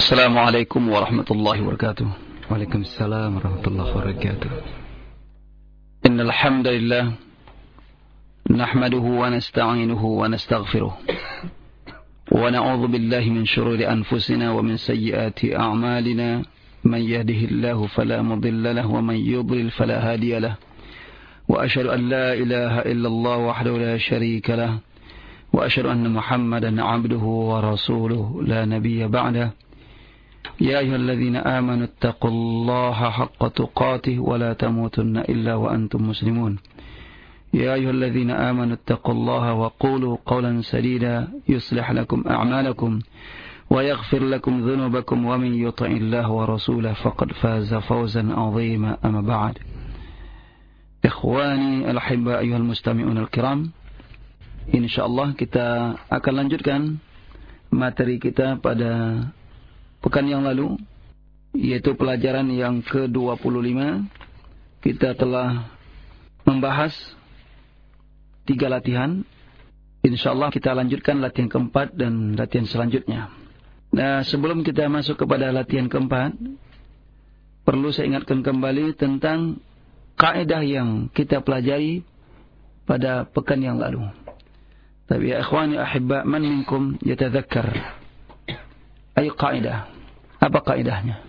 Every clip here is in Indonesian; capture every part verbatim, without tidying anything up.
Assalamualaikum warahmatullahi wabarakatuh. Waalaikumsalam warahmatullahi wabarakatuh. Innal hamdalillah nahmaduhu wa nasta'inuhu wa nastaghfiruh. Wa na'udzu billahi min shururi anfusina wa min sayyiati a'malina. Man yahdihillahu fala mudilla lahu wa man yudlil fala hadiya lahu. Wa asyhadu an la ilaha illallah wahdahu la syarika lahu. Wa asyhadu anna Muhammadan 'abduhu wa rasuluhu la nabiyya ba'dahu. يا أيها الذين آمنوا اتقوا الله حق تقاته ولا تموتن إلا وأنتم مسلمون يا أيها الذين آمنوا اتقوا الله وقولوا قولا سديدا يصلح لكم أعمالكم ويغفر لكم ذنوبكم ومن يطع الله ورسوله فقد فاز فوزا عظيما أما بعد إخواني الأحباء أيها المستمعون الكرام InsyaAllah kita akan lanjutkan materi kita pada pekan yang lalu, yaitu pelajaran yang ke dua puluh lima. Kita telah membahas tiga latihan. InsyaAllah kita lanjutkan latihan keempat dan latihan selanjutnya. Nah, sebelum kita masuk kepada latihan keempat, perlu saya ingatkan kembali tentang kaidah yang kita pelajari pada pekan yang lalu. Tapi ya ikhwani ahibba, man minkum yatadzakkar ay kaidah. Apa kaidahnya?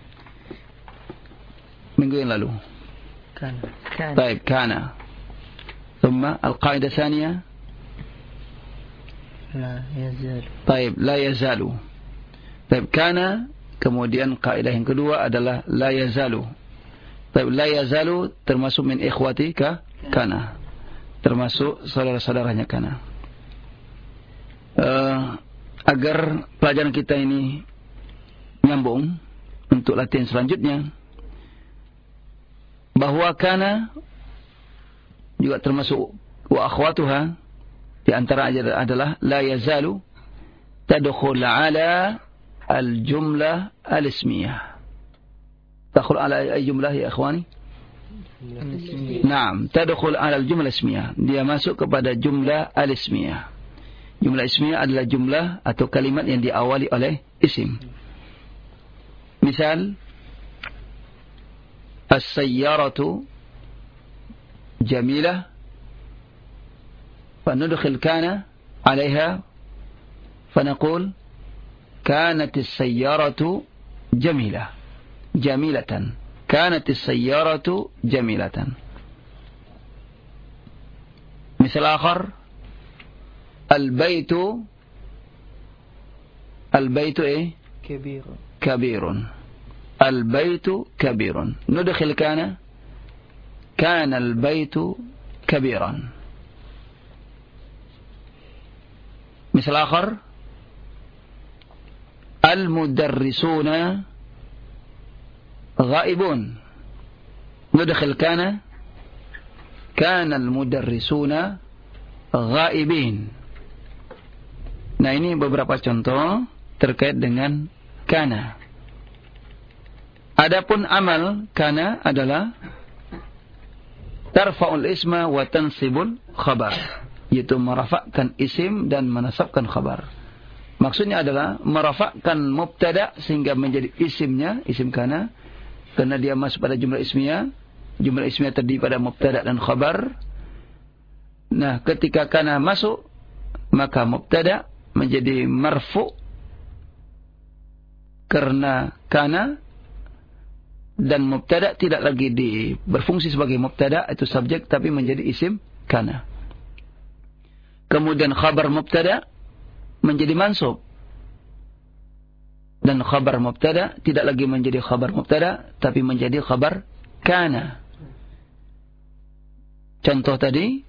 Minggu yang lalu. Kana. Kana. Baik, kana. ثم القاعدة الثانية La yazal. Baik, la yazalu. Baik, kana. Kemudian kaidah yang kedua adalah la yazalu. Baik, la yazalu termasuk min ikhwati ka kana. Termasuk saudara-saudaranya kana. Uh, agar pelajaran kita ini nyambung untuk latihan selanjutnya, bahwa kana juga termasuk wa akhwatuha, di antara adalah la yazalu tadkhul ala al-jumlah al-ismiyah. Tadkhul ala ay jumlah ya ikhwani? Naam, tadkhul ala al-jumlah al-ismiyah. Dia masuk kepada jumlah al-ismiyah. Jumlah ismiyah adalah jumlah atau kalimat yang diawali oleh isim. Misal, as-sayyaratu jamilah, fanudkhil kana alaiha, fanaqul kanat as-sayyaratu jamilah, jamilatan. Kanat as-sayyaratu jamilatan. Misal akhar, al-baytu, al-baytu eh? Kabirun. كبير البيت كبير ندخل كان كان البيت كبيرا مثل آخر المدرسون غائبون ندخل كان كان المدرسون غائبين. Nah, ini beberapa contoh terkait dengan kana. Adapun amal kana adalah tarfa'ul isma wa tansibul khabar, yaitu merafakkan isim dan menasabkan khabar. Maksudnya adalah merafakkan mubtada sehingga menjadi isimnya, isim kana, karena dia masuk pada jumlah ismiyah. Jumlah ismiyah terdiri pada mubtada dan khabar. Nah, ketika kana masuk, maka mubtada menjadi marfu' karena kana, dan mubtada tidak lagi di, berfungsi sebagai mubtada, itu subjek, tapi menjadi isim kana. Kemudian khabar mubtada menjadi mansub, dan khabar mubtada tidak lagi menjadi khabar mubtada, tapi menjadi khabar kana. Contoh tadi,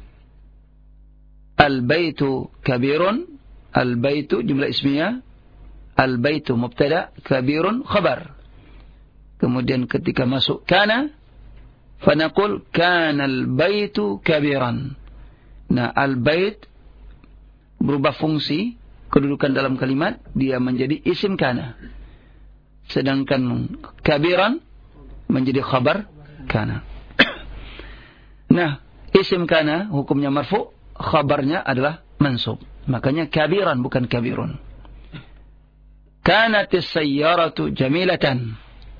al-baitu kabirun, al-baitu jumlah ismiyah, al-baitu mubtada, kabirun khabar. Kemudian ketika masuk kana, fanaqul kana al-baitu kabiran. Nah, al-bait berubah fungsi kedudukan dalam kalimat, dia menjadi isim kana. Sedangkan kabiran menjadi khabar kana. Nah, isim kana hukumnya marfu, khabarnya adalah mansub. Makanya kabiran bukan kabirun. kanatis sayyaratu jamilatan.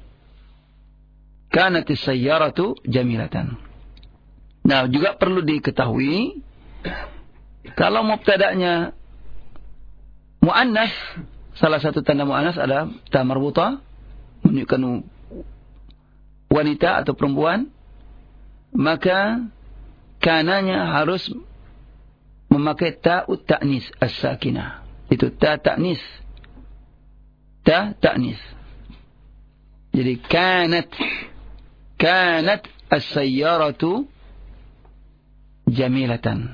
Kanatis sayyaratu jamilatan. Nah, juga perlu diketahui kalau mubtada'nya muannas, salah satu tanda muannas adalah ta marbuta, menunjukkan wanita atau perempuan, maka kananya harus memakai ta'ut ta'nis as-sakinah. Itu ta ta'nis. Ta ta'nis. Jadi kanat kanat as-sayyaratu jamilatan.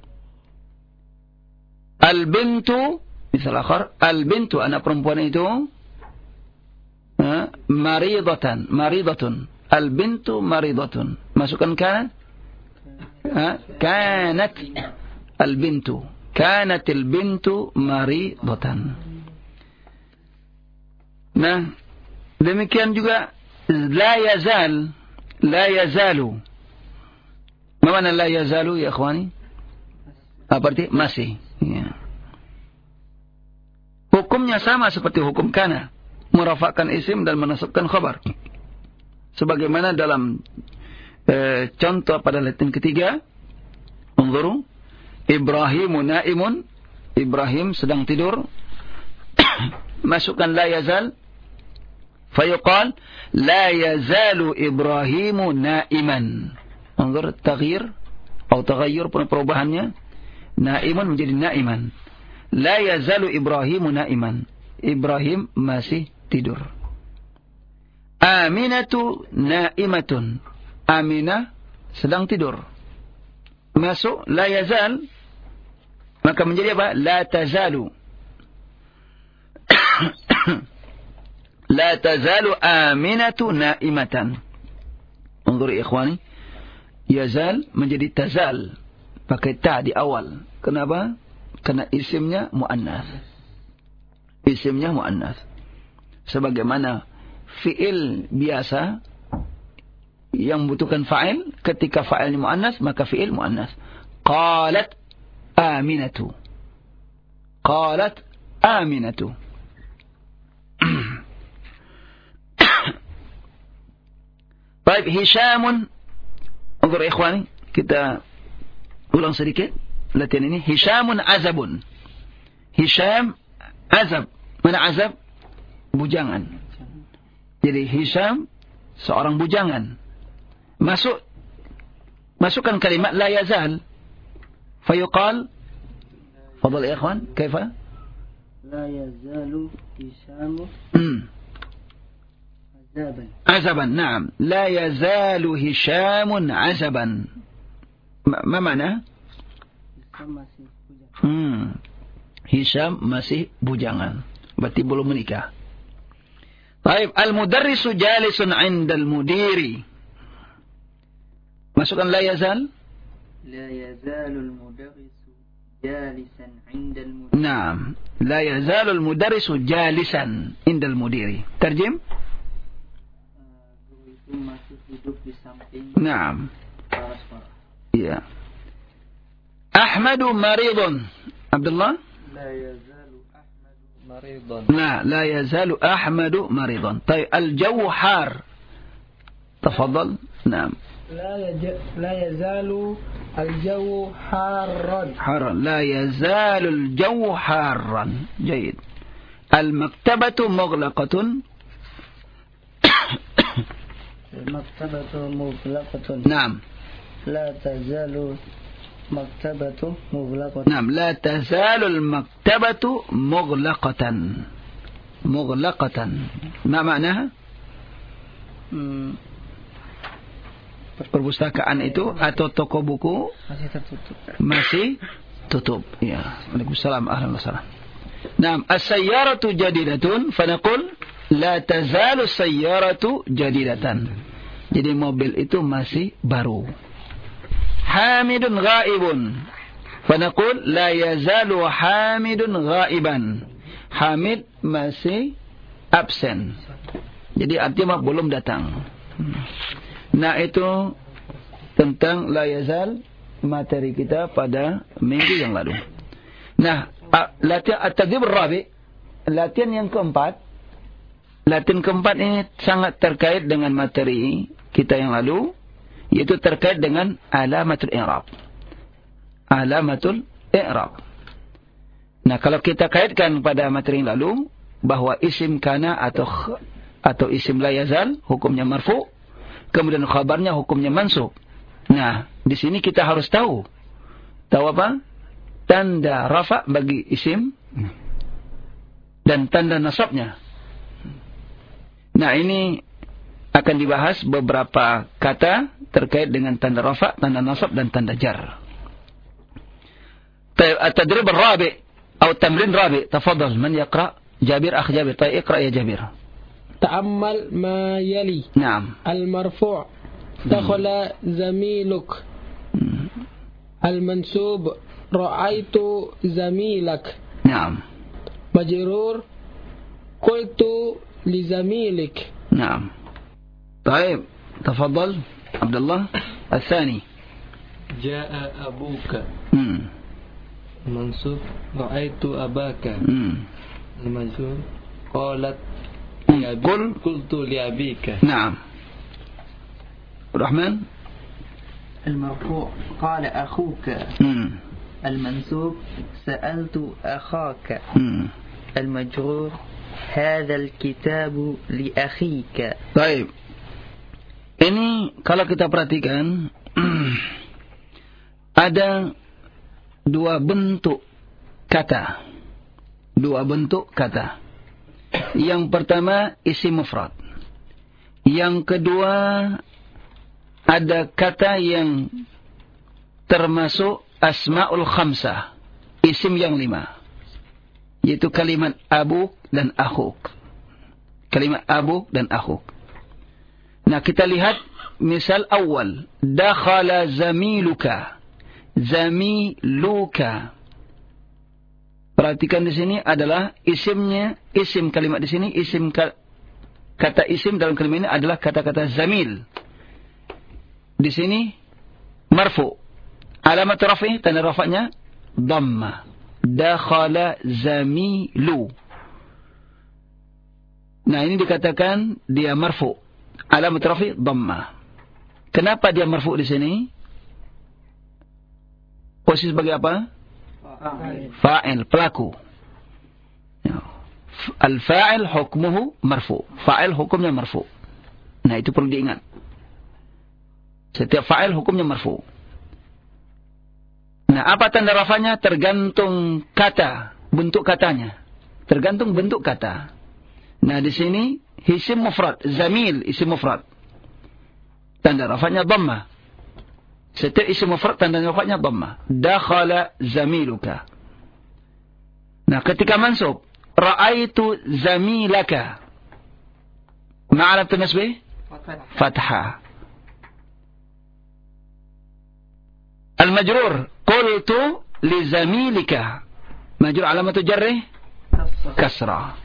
Al-bintu, misal akhar, al-bintu, anak perempuan itu ha, maridatan, maridatun. Al-bintu maridatun. Masukkan kanat. Ha, kanat al-bintu. Kanat al-bintu maridatan. Nah, demikian juga la yazal, la yazalu. Mana la yazalu ya ikhwani? Apa arti? Masih. Ya. Hukumnya sama seperti hukum kana, merafakkan isim dan menasabkan khabar. Sebagaimana dalam e, contoh pada latin ketiga, unzuru, Ibrahimu naimun, Ibrahim sedang tidur. Masukkan la yazal, fayuqal la yazalu Ibrahimu naiman. Unzur taghyir atau taghayyur perubahannya, naimun menjadi naiman. La yazalu Ibrahimu naiman. Ibrahim masih tidur. Aminatu naimatun. Aminah sedang tidur. Masuk la yazal, maka menjadi apa? La tazalu. La tazalu aminatu naimatan. Unzur ikhwani, yazal menjadi tazal, pakai ta di awal. Kenapa? Karena isimnya muannas. Isimnya muannas. Sebagaimana fi'il biasa yang membutuhkan fa'il, ketika fa'ilnya muannas maka fi'il muannas. Qalat aminatu. Qalat aminatu. Baik, Hishamun. Unzur ikhwani, kita ulang sedikit latihan ini. Hishamun azabun. Hisham azab. Mana azab? Bujangan. Jadi Hisham seorang bujangan. Masuk masukkan kalimat la yazal. Fayuqal, fadhal ya ikhwan, kaifa? La yazalu Hishamu azaban. Azaban, na'am. La yazalu Hishamun azaban. Ma mana? Masih bujangan. Hmm. Hisham masih bujangan. Berarti belum menikah. Baik, al-mudarrisu jalisun 'inda al-mudiri. Masukkan la yazal. La yazalu al-mudarrisu jalisan 'inda al-mudiri. Naam. La yazalu al-mudarrisu jalisan 'inda al-mudiri. Terjem? Guru itu masih duduk di samping. Naam. Para sekolah. Iya. Ahmadu maridun. Abdullah? La yazalu Ahmadu maridan. لا لا يزال أحمد مريضا. طيب الجو حار. تفضل. نعم. لا يج... لا يزال الجو حارا. حارا. لا يزال الجو حارا. جيد. المكتبة مغلقة. المكتبة مغلقة. نعم. لا تزال مكتبة مغلقة. نعم. لا تزال المكتبة مغلقة. مغلقة. ما معناها؟ Hmm. Perpustakaan itu atau toko buku Masih tertutup. masih tutup. Ya. Waalaikumsalam. Ahlan wa sahlan. Naam, as-sayyaratu jadidatun, fanaqul la tazalu as-sayyaratu jadidatan. Jadi mobil itu masih baru. Hamidun ghaibun, fanaqul la yazalu Hamidun ghaiban. Hamid masih absen. Jadi artinya belum datang. Nah, itu tentang la yazal, materi kita pada minggu yang lalu. Nah, latihan at-tadrib ar-rabi, latihan yang keempat, latihan keempat ini sangat terkait dengan materi kita yang lalu, yaitu terkait dengan alamatul i'rab. Alamatul i'rab. Nah, kalau kita kaitkan pada materi yang lalu, bahwa isim kana atau atau isim la yazal hukumnya marfu, kemudian khabarnya hukumnya mansub. Nah, di sini kita harus tahu tahu apa? Tanda rafa bagi isim dan tanda nasabnya. Nah, ini akan dibahas beberapa kata terkait dengan tanda rafa, tanda nasab dan tanda jar. At-tadrib ar-rabi' atau tamrin rabi', tafadhal man yaqra? Jabir, akh Jabir. Tayyib, iqra ya Jabir. Ta'ammal ma yali. Naam. Al-marfu' dakhala zamiluk. Al-mansub ra'aitu zamilak. Naam. Majrur qultu li zamilik. Naam. Tayyib, tafadhal Abdullah. Al-thani. Ja'a abuka. Hmm. Mansub ra'aitu abaka. Hmm. Al-majrur qalat Qul qultu li abika. Naam. Rahman. المرفوع قال أخوك. Hmm. المنسوب سألت أخاك. Hmm. المجرور هذا الكتاب لأخيك. Baik. Ini kalau kita perhatikan ada dua bentuk kata. Dua bentuk kata. Yang pertama isim mufrad. Yang kedua ada kata yang termasuk asmaul khamsah, isim yang lima, yaitu kalimat abuk dan akhuk. Kalimat abuk dan akhuk. Nah, kita lihat misal awal, dakhala zamiluka. Zamiluka. Perhatikan di sini adalah isimnya, isim kalimat di sini, isim kata isim dalam kalimat ini adalah kata-kata zamil. Di sini marfu. Alamat rafi, tanda rafa'nya dhamma. Dakhala zamilu. Nah, ini dikatakan dia marfu. Alamat rafi dhamma. Kenapa dia marfu di sini? Posisi sebagai apa? Fa'il, pelaku. Al-fa'il hukmuhu marfu. Fa'il hukumnya marfu. Nah, itu perlu diingat. Setiap fa'il hukumnya marfu. Nah, apa tanda rafanya? Tergantung kata, bentuk katanya. Tergantung bentuk kata. Nah, di sini isim mufrad, zamil isim mufrad. Tanda rafanya dhamma. Setiap isim mufrad tanda rafanya dhamma. Dakhala zamiluka. Nah, ketika mansub, ra'aitu zamilaka. Ma'alam nasbih? Fathah. Al-majrur, qultu li zamilika. Majrur alamatu jarrih? Kasrah.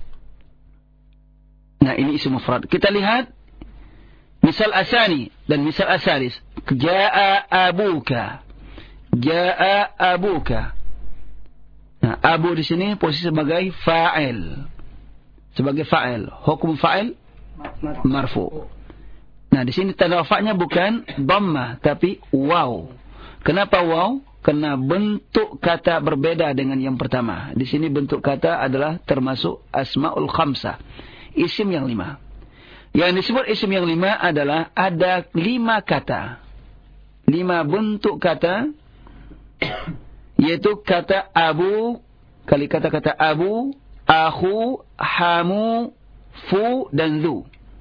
Nah, ini isim mufrad. Kita lihat misal asani dan misal asalis. Ja'a abuka. Ja'a abuka. Nah, abu di sini posisi sebagai fa'il. Sebagai fa'il. Hukum fa'il marfu. Nah, di sini tanda rafa'nya bukan dhamma tapi waw. Kenapa waw? Karena bentuk kata berbeda dengan yang pertama. Di sini bentuk kata adalah termasuk asmaul khamsah. Isim yang lima. Yang disebut isim yang lima adalah ada lima kata. Lima bentuk kata. Yaitu kata abu. Kali kata-kata abu, akhu, hamu, fu, dan zu.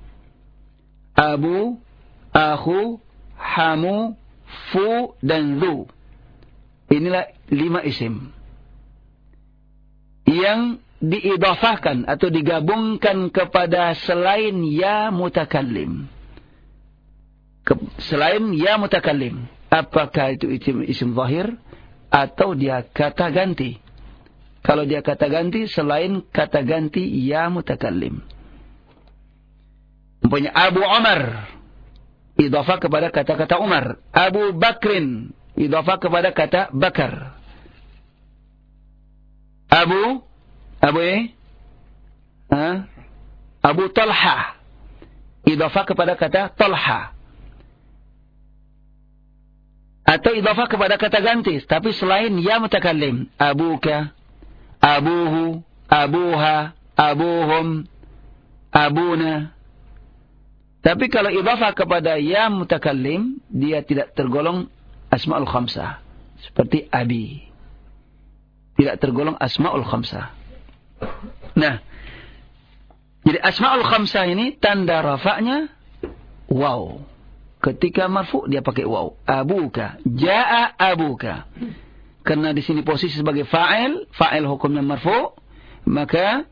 Abu, akhu, hamu, fu, dan zu. Inilah lima isim. Yang diidafahkan atau digabungkan kepada selain ya mutakallim. Ke, selain ya mutakallim. Apakah itu isim, isim zahir atau dia kata ganti? Kalau dia kata ganti selain kata ganti ya mutakallim. Umpamanya Abu Umar, idafah kepada kata-kata Umar. Abu Bakrin, idafah kepada kata Bakar. Abu Abu eh? Ha? Abu Talha. Idhafah kepada kata Talha. Atau idhafah kepada kata ganti. Tapi selain ya mutakallim. Abuka, abuhu, abuha, abuhum, abuna. Tapi kalau idhafah kepada ya mutakallim, dia tidak tergolong asma'ul khamsah. Seperti abi. Tidak tergolong asma'ul khamsah. Nah, jadi asma'ul khamsah ini tanda rafa'nya waw. Ketika marfu dia pakai waw. Abuka, jaa abuka. Karena di sini posisi sebagai fa'il, fa'il hukumnya marfu, maka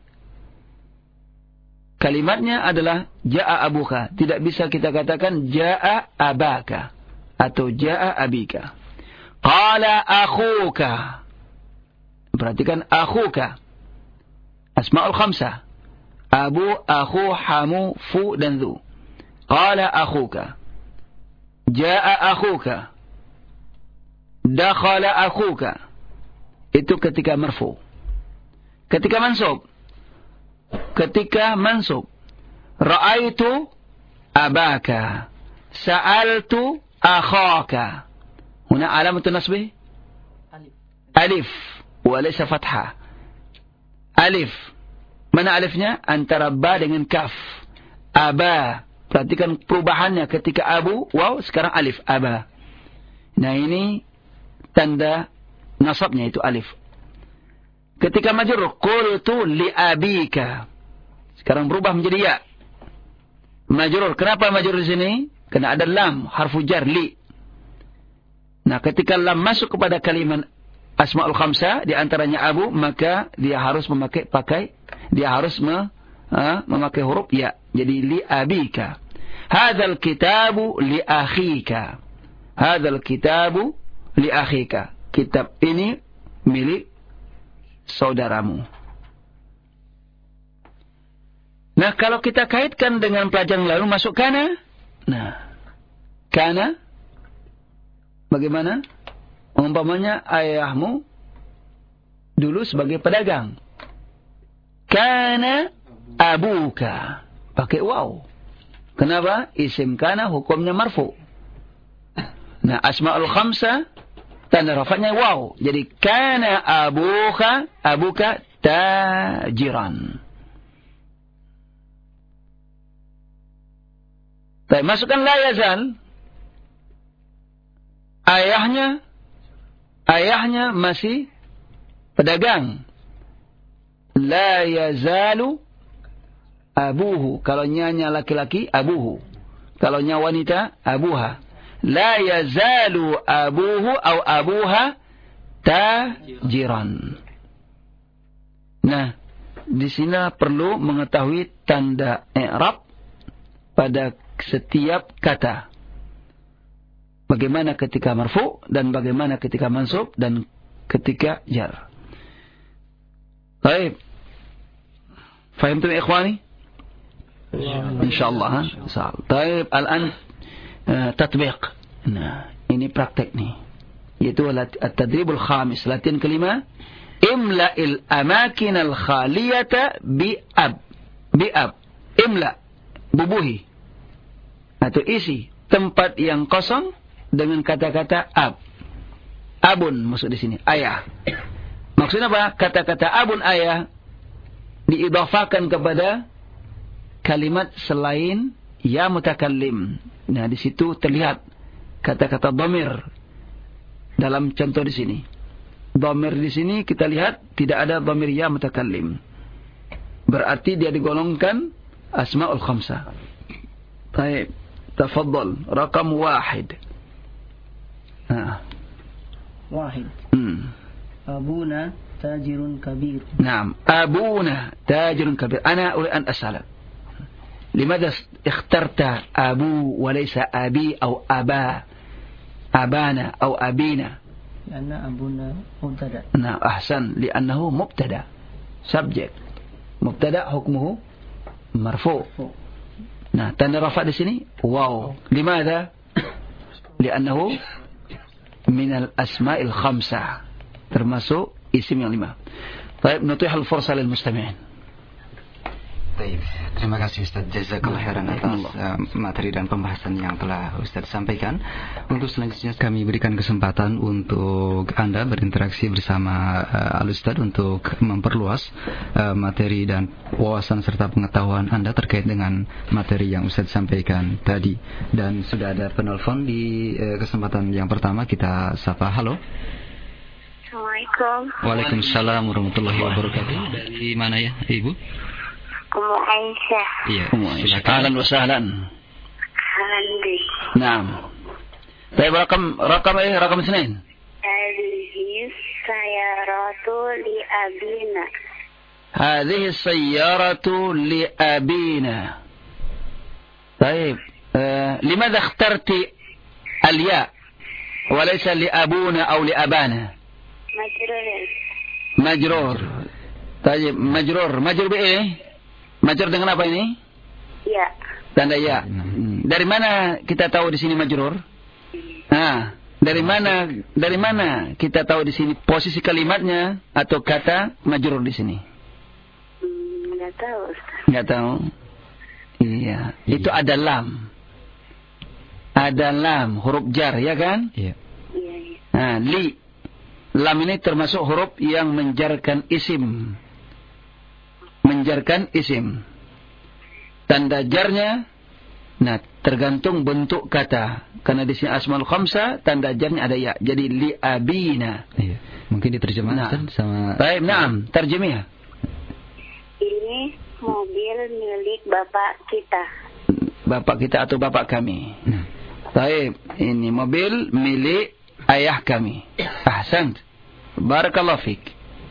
kalimatnya adalah jaa abuka. Tidak bisa kita katakan jaa abaka atau jaa abika. Qala akhuka. Perhatikan akhuka. Asma'ul khamsah. Abu, akhu, hamu, fu, dan dhu. Qala akhuka. Ja'a akhuka. Dakhala akhuka. Itu ketika marfu. Ketika mansub. Ketika mansub. Ra'aitu abaka. Sa'altu akhaka. Huna alamatun nasbih? Alif. Alif. Walaysa fathah. Alif. Mana alifnya? Antara ba dengan kaf. Aba. Perhatikan perubahannya ketika abu, waw, sekarang alif. Aba. Nah ini tanda nasabnya itu alif. Ketika majrur, qultu li abika. Sekarang berubah menjadi ya. Majrur. Kenapa majrur di sini? Karena ada lam, harfu jar, li. Nah ketika lam masuk kepada kalimat asma'ul khamsah, di antaranya abu, maka dia harus memakai pakai dia harus me, ha, memakai huruf ya. Jadi li abika. Hadzal kitabu li akhika. Hadzal kitabu li akhika. Kitab ini milik saudaramu. Nah, kalau kita kaitkan dengan pelajaran lalu masuk kana. Nah, kana bagaimana? Umpamanya ayahmu dulu sebagai pedagang. Kana abuka. Pakai waw. Kenapa? Isim kana hukumnya marfu. Nah, asma'ul khamsah tanda rafa'nya waw. Jadi kana abuka, abuka tajiran. Tapi masukkan la yazal. Ayahnya ayahnya masih pedagang. La yazalu abuhu. Kalau nyanya laki-laki, abuhu. Kalau nya wanita, abuha. La yazalu abuhu atau abuha tajiran. Nah, di sini perlu mengetahui tanda i'rab pada setiap kata. Bagaimana ketika marfu dan bagaimana ketika mansub dan ketika jar. Baik. Fahimtum ikhwani? Insyaallah. Baik, al-an tatbiq. Nah, ini praktek nih. Yaitu at-tadribul khamis, latihan kelima. Imla'il amakin al-khaliyata bi'ab. Bi'ab. Imla. Bubuhi. Atau isi tempat yang kosong dengan kata-kata ab. Abun maksud di sini, ayah. Maksudnya apa? Kata-kata abun ayah diidhafakan kepada kalimat selain ya mutakallim. Nah, di situ terlihat kata-kata dhamir dalam contoh di sini. Dhamir di sini kita lihat tidak ada dhamir ya mutakallim. Berarti dia digolongkan asmaul khamsah. Baik, tafadhal, rakam wahid. Nah. Wahid. Hmm. Abuna tajirun kabir. نعم أبونا تاجر كبير. أنا أريد أن أسألك لماذا اخترت أبو وليس أبي أو أبا أبانا أو أبينا؟ لأن أبونا مبتدأ. نعم أحسن، لأنه مبتدأ subject. مبتدأ حكمه مرفوع. Nah, tanda rafa di sini wow. Limadha? Li'annahu minal asma'il khamsah. Termasuk isim yang lima. Baik, nutihul fursa lil mustami'in. Baik, terima kasih Ustaz Jazakallah khairan atas uh, materi dan pembahasan yang telah Ustaz sampaikan. Untuk selanjutnya kami berikan kesempatan untuk Anda berinteraksi bersama uh, Al-Ustaz untuk memperluas uh, materi dan wawasan serta pengetahuan Anda terkait dengan materi yang Ustaz sampaikan tadi. Dan sudah ada penelpon di uh, kesempatan yang pertama, kita sapa. Halo. Assalamualaikum. Waalaikumsalam warahmatullahi wabarakatuh. Dari mana ya, Ibu? Ummu Aisyah. Iya, silakan. Ahlan wa sahlan. Ahlan bik. Naam. Baik, rakam rakam eh rakam اثنين. Hadhihi sayyaratu li abina. هذه السيارة لأبينا. طيب آه لماذا اخترت الياء وليس لأبونا أو لأبانا؟ مجرور. مجرور. طيب مجرور مجرور بإيه؟ Majrur dengan apa ini? Ya. Tanda ya. Dari mana kita tahu di sini majrur? Nah, dari mana dari mana kita tahu di sini posisi kalimatnya atau kata majrur di sini? Hmm, enggak tahu, Ustaz. Enggak tahu. Iya, itu ada lam. Ada lam, huruf jar, ya kan? Iya. Iya, iya. Nah, li. Lam ini termasuk huruf yang menjarkan isim. Menjarkan isim. Tanda jarnya, nah tergantung bentuk kata. Karena di sini asmaul khamsa, tanda jarnya ada ya. Jadi li abina. Iya. Mungkin diterjemahkan nah. sama. Baik, naam, terjemah. Ini mobil milik bapak kita. Bapak kita atau bapak kami. Nah. Baik, ini mobil milik ayah kami. Ahsant. Barakallahu fiik.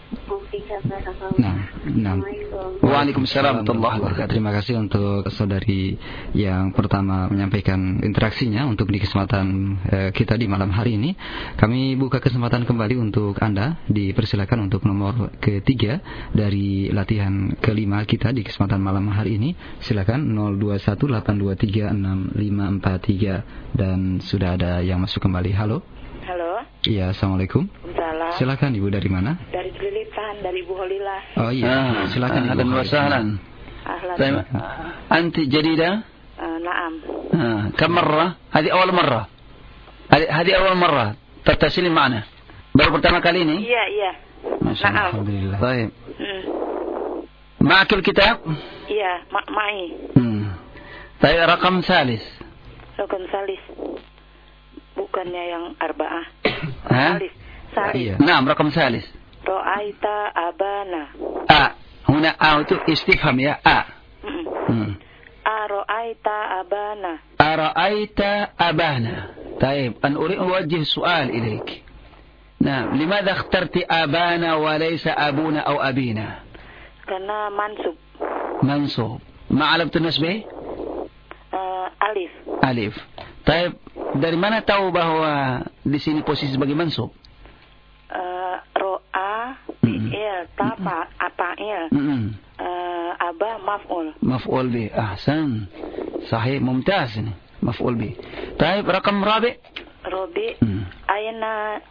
Nah, nah. Waalaikumsalam warahmatullahi wabarakatuh. Terima kasih untuk saudari yang pertama menyampaikan interaksinya untuk di kesempatan eh, kita di malam hari ini. Kami buka kesempatan kembali untuk Anda, dipersilakan untuk nomor ketiga dari latihan kelima kita di kesempatan malam hari ini. Silakan nol dua satu delapan dua tiga enam lima empat tiga, dan sudah ada yang masuk kembali. Halo. Halo. Iya, assalamualaikum. Waalaikumsalam. Silakan Ibu, dari mana? Dari Celilitan, dari Ibu Holilah. Oh iya, ah, silakan Ibu. Ahlan wa sahlan. Ahlan. Anti jadida? Uh, naam. آه. كم مرة؟ هذه أول مرة. هذه هذه أول مرة تتصلي معنا. baru pertama kali ini? Iya, iya. Masya Allah. Alhamdulillah. Baik. Hmm. معك الكتاب؟ Iya, ma mai. Hmm. طيب رقم ثالث. Rukun salis. Bukannya yang arba'ah. ها؟ Salis. Salis. Iya. نعم رقم ثالث. Ro'aita abana. A. هنا A itu istifham ya, A. Mm. Hmm. Aro'aita abana. أرأيت أبانا. طيب أن أريد أوجه سؤال إليك. نعم لماذا اخترت أبانا وليس أبونا أو أبينا؟ Karena mansub. منصوب. ما علامة النصب إيه؟ Uh, alif. Alif. طيب dari mana tahu bahwa di sini posisi sebagai mansub? Uh, ro'a fi'il, tapa apa'il. Mm-mm. Uh, aba maf'ul. مفعول به. أحسن. صحيح ممتاز. مفعول به. طيب رقم رابع. Robi. Hmm. Aina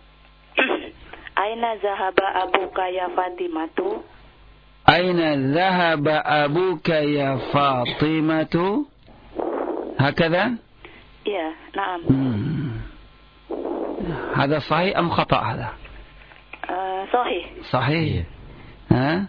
Aina zahaba abuka ya Fatimatu. أين ذهب أبوك يا فاطمة؟ هكذا؟ Iya, naam. مم. هذا صحيح أم خطأ هذا؟ Uh, sahih. صحيح. ها؟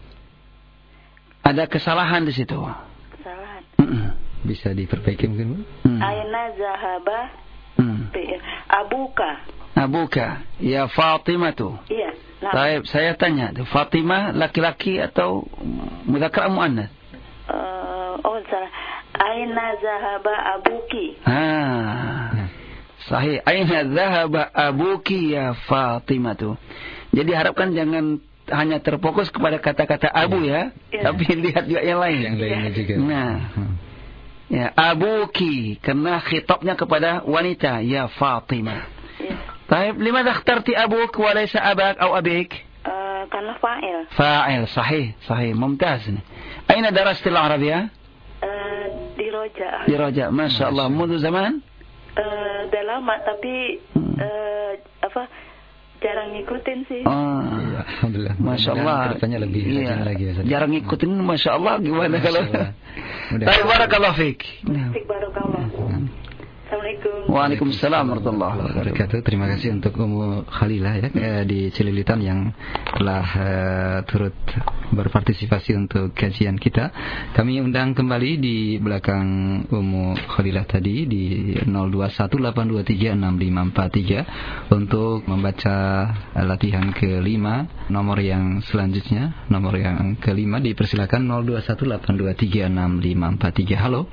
Ada kesalahan di situ. Kesalahan. Mm-mm. Bisa diperbaiki mungkin, Bu? Mm. Aina zahaba Mm. fi'il. Abuka. Abuka ya Fatimah. Iya, naam. Baik, saya tanya, Fatimah laki-laki atau mudzakkar atau muannas? Uh, oh salah. Aina zahaba abuki. Ah. Sahih. Aina dhahaba abuki ya Fatimah. Jadi harapkan jangan hanya terfokus kepada kata-kata abu ya, Ya. tapi lihat juga yang lain. Yang lainnya juga. Nah. Ya, abuki karena khitabnya kepada wanita ya Fatimah. Ya. طيب لماذا اخترت أبوك وليس أباك أو أبيك؟ Uh, karena fa'il. فاعل صحيح صحيح ممتاز. أين درست العربية؟ Uh, di Roja. di Raja. ما شاء الله منذ زمان؟ Uh, udah lama tapi uh, apa jarang ngikutin sih. Oh, Iya, alhamdulillah. Masya Allah. Kedepannya lebih Iya. rajin lagi ya. Ustaz. Jarang ngikutin, Masya Allah. Gimana Masya kalau? Allah. Mudah- Baik, barakallahu fiik. Tik barokallah. Assalamualaikum. Waalaikumsalam warahmatullahi wabarakatuh. wabarakatuh. Terima kasih untuk Ummu Khalilah ya eh, di Cililitan yang telah eh, turut berpartisipasi untuk kajian kita. Kami undang kembali di belakang Ummu Khalilah tadi di nol dua satu delapan dua tiga enam lima empat tiga untuk membaca latihan kelima. Nomor yang selanjutnya, nomor yang kelima dipersilakan nol dua satu delapan dua tiga enam lima empat tiga. Halo.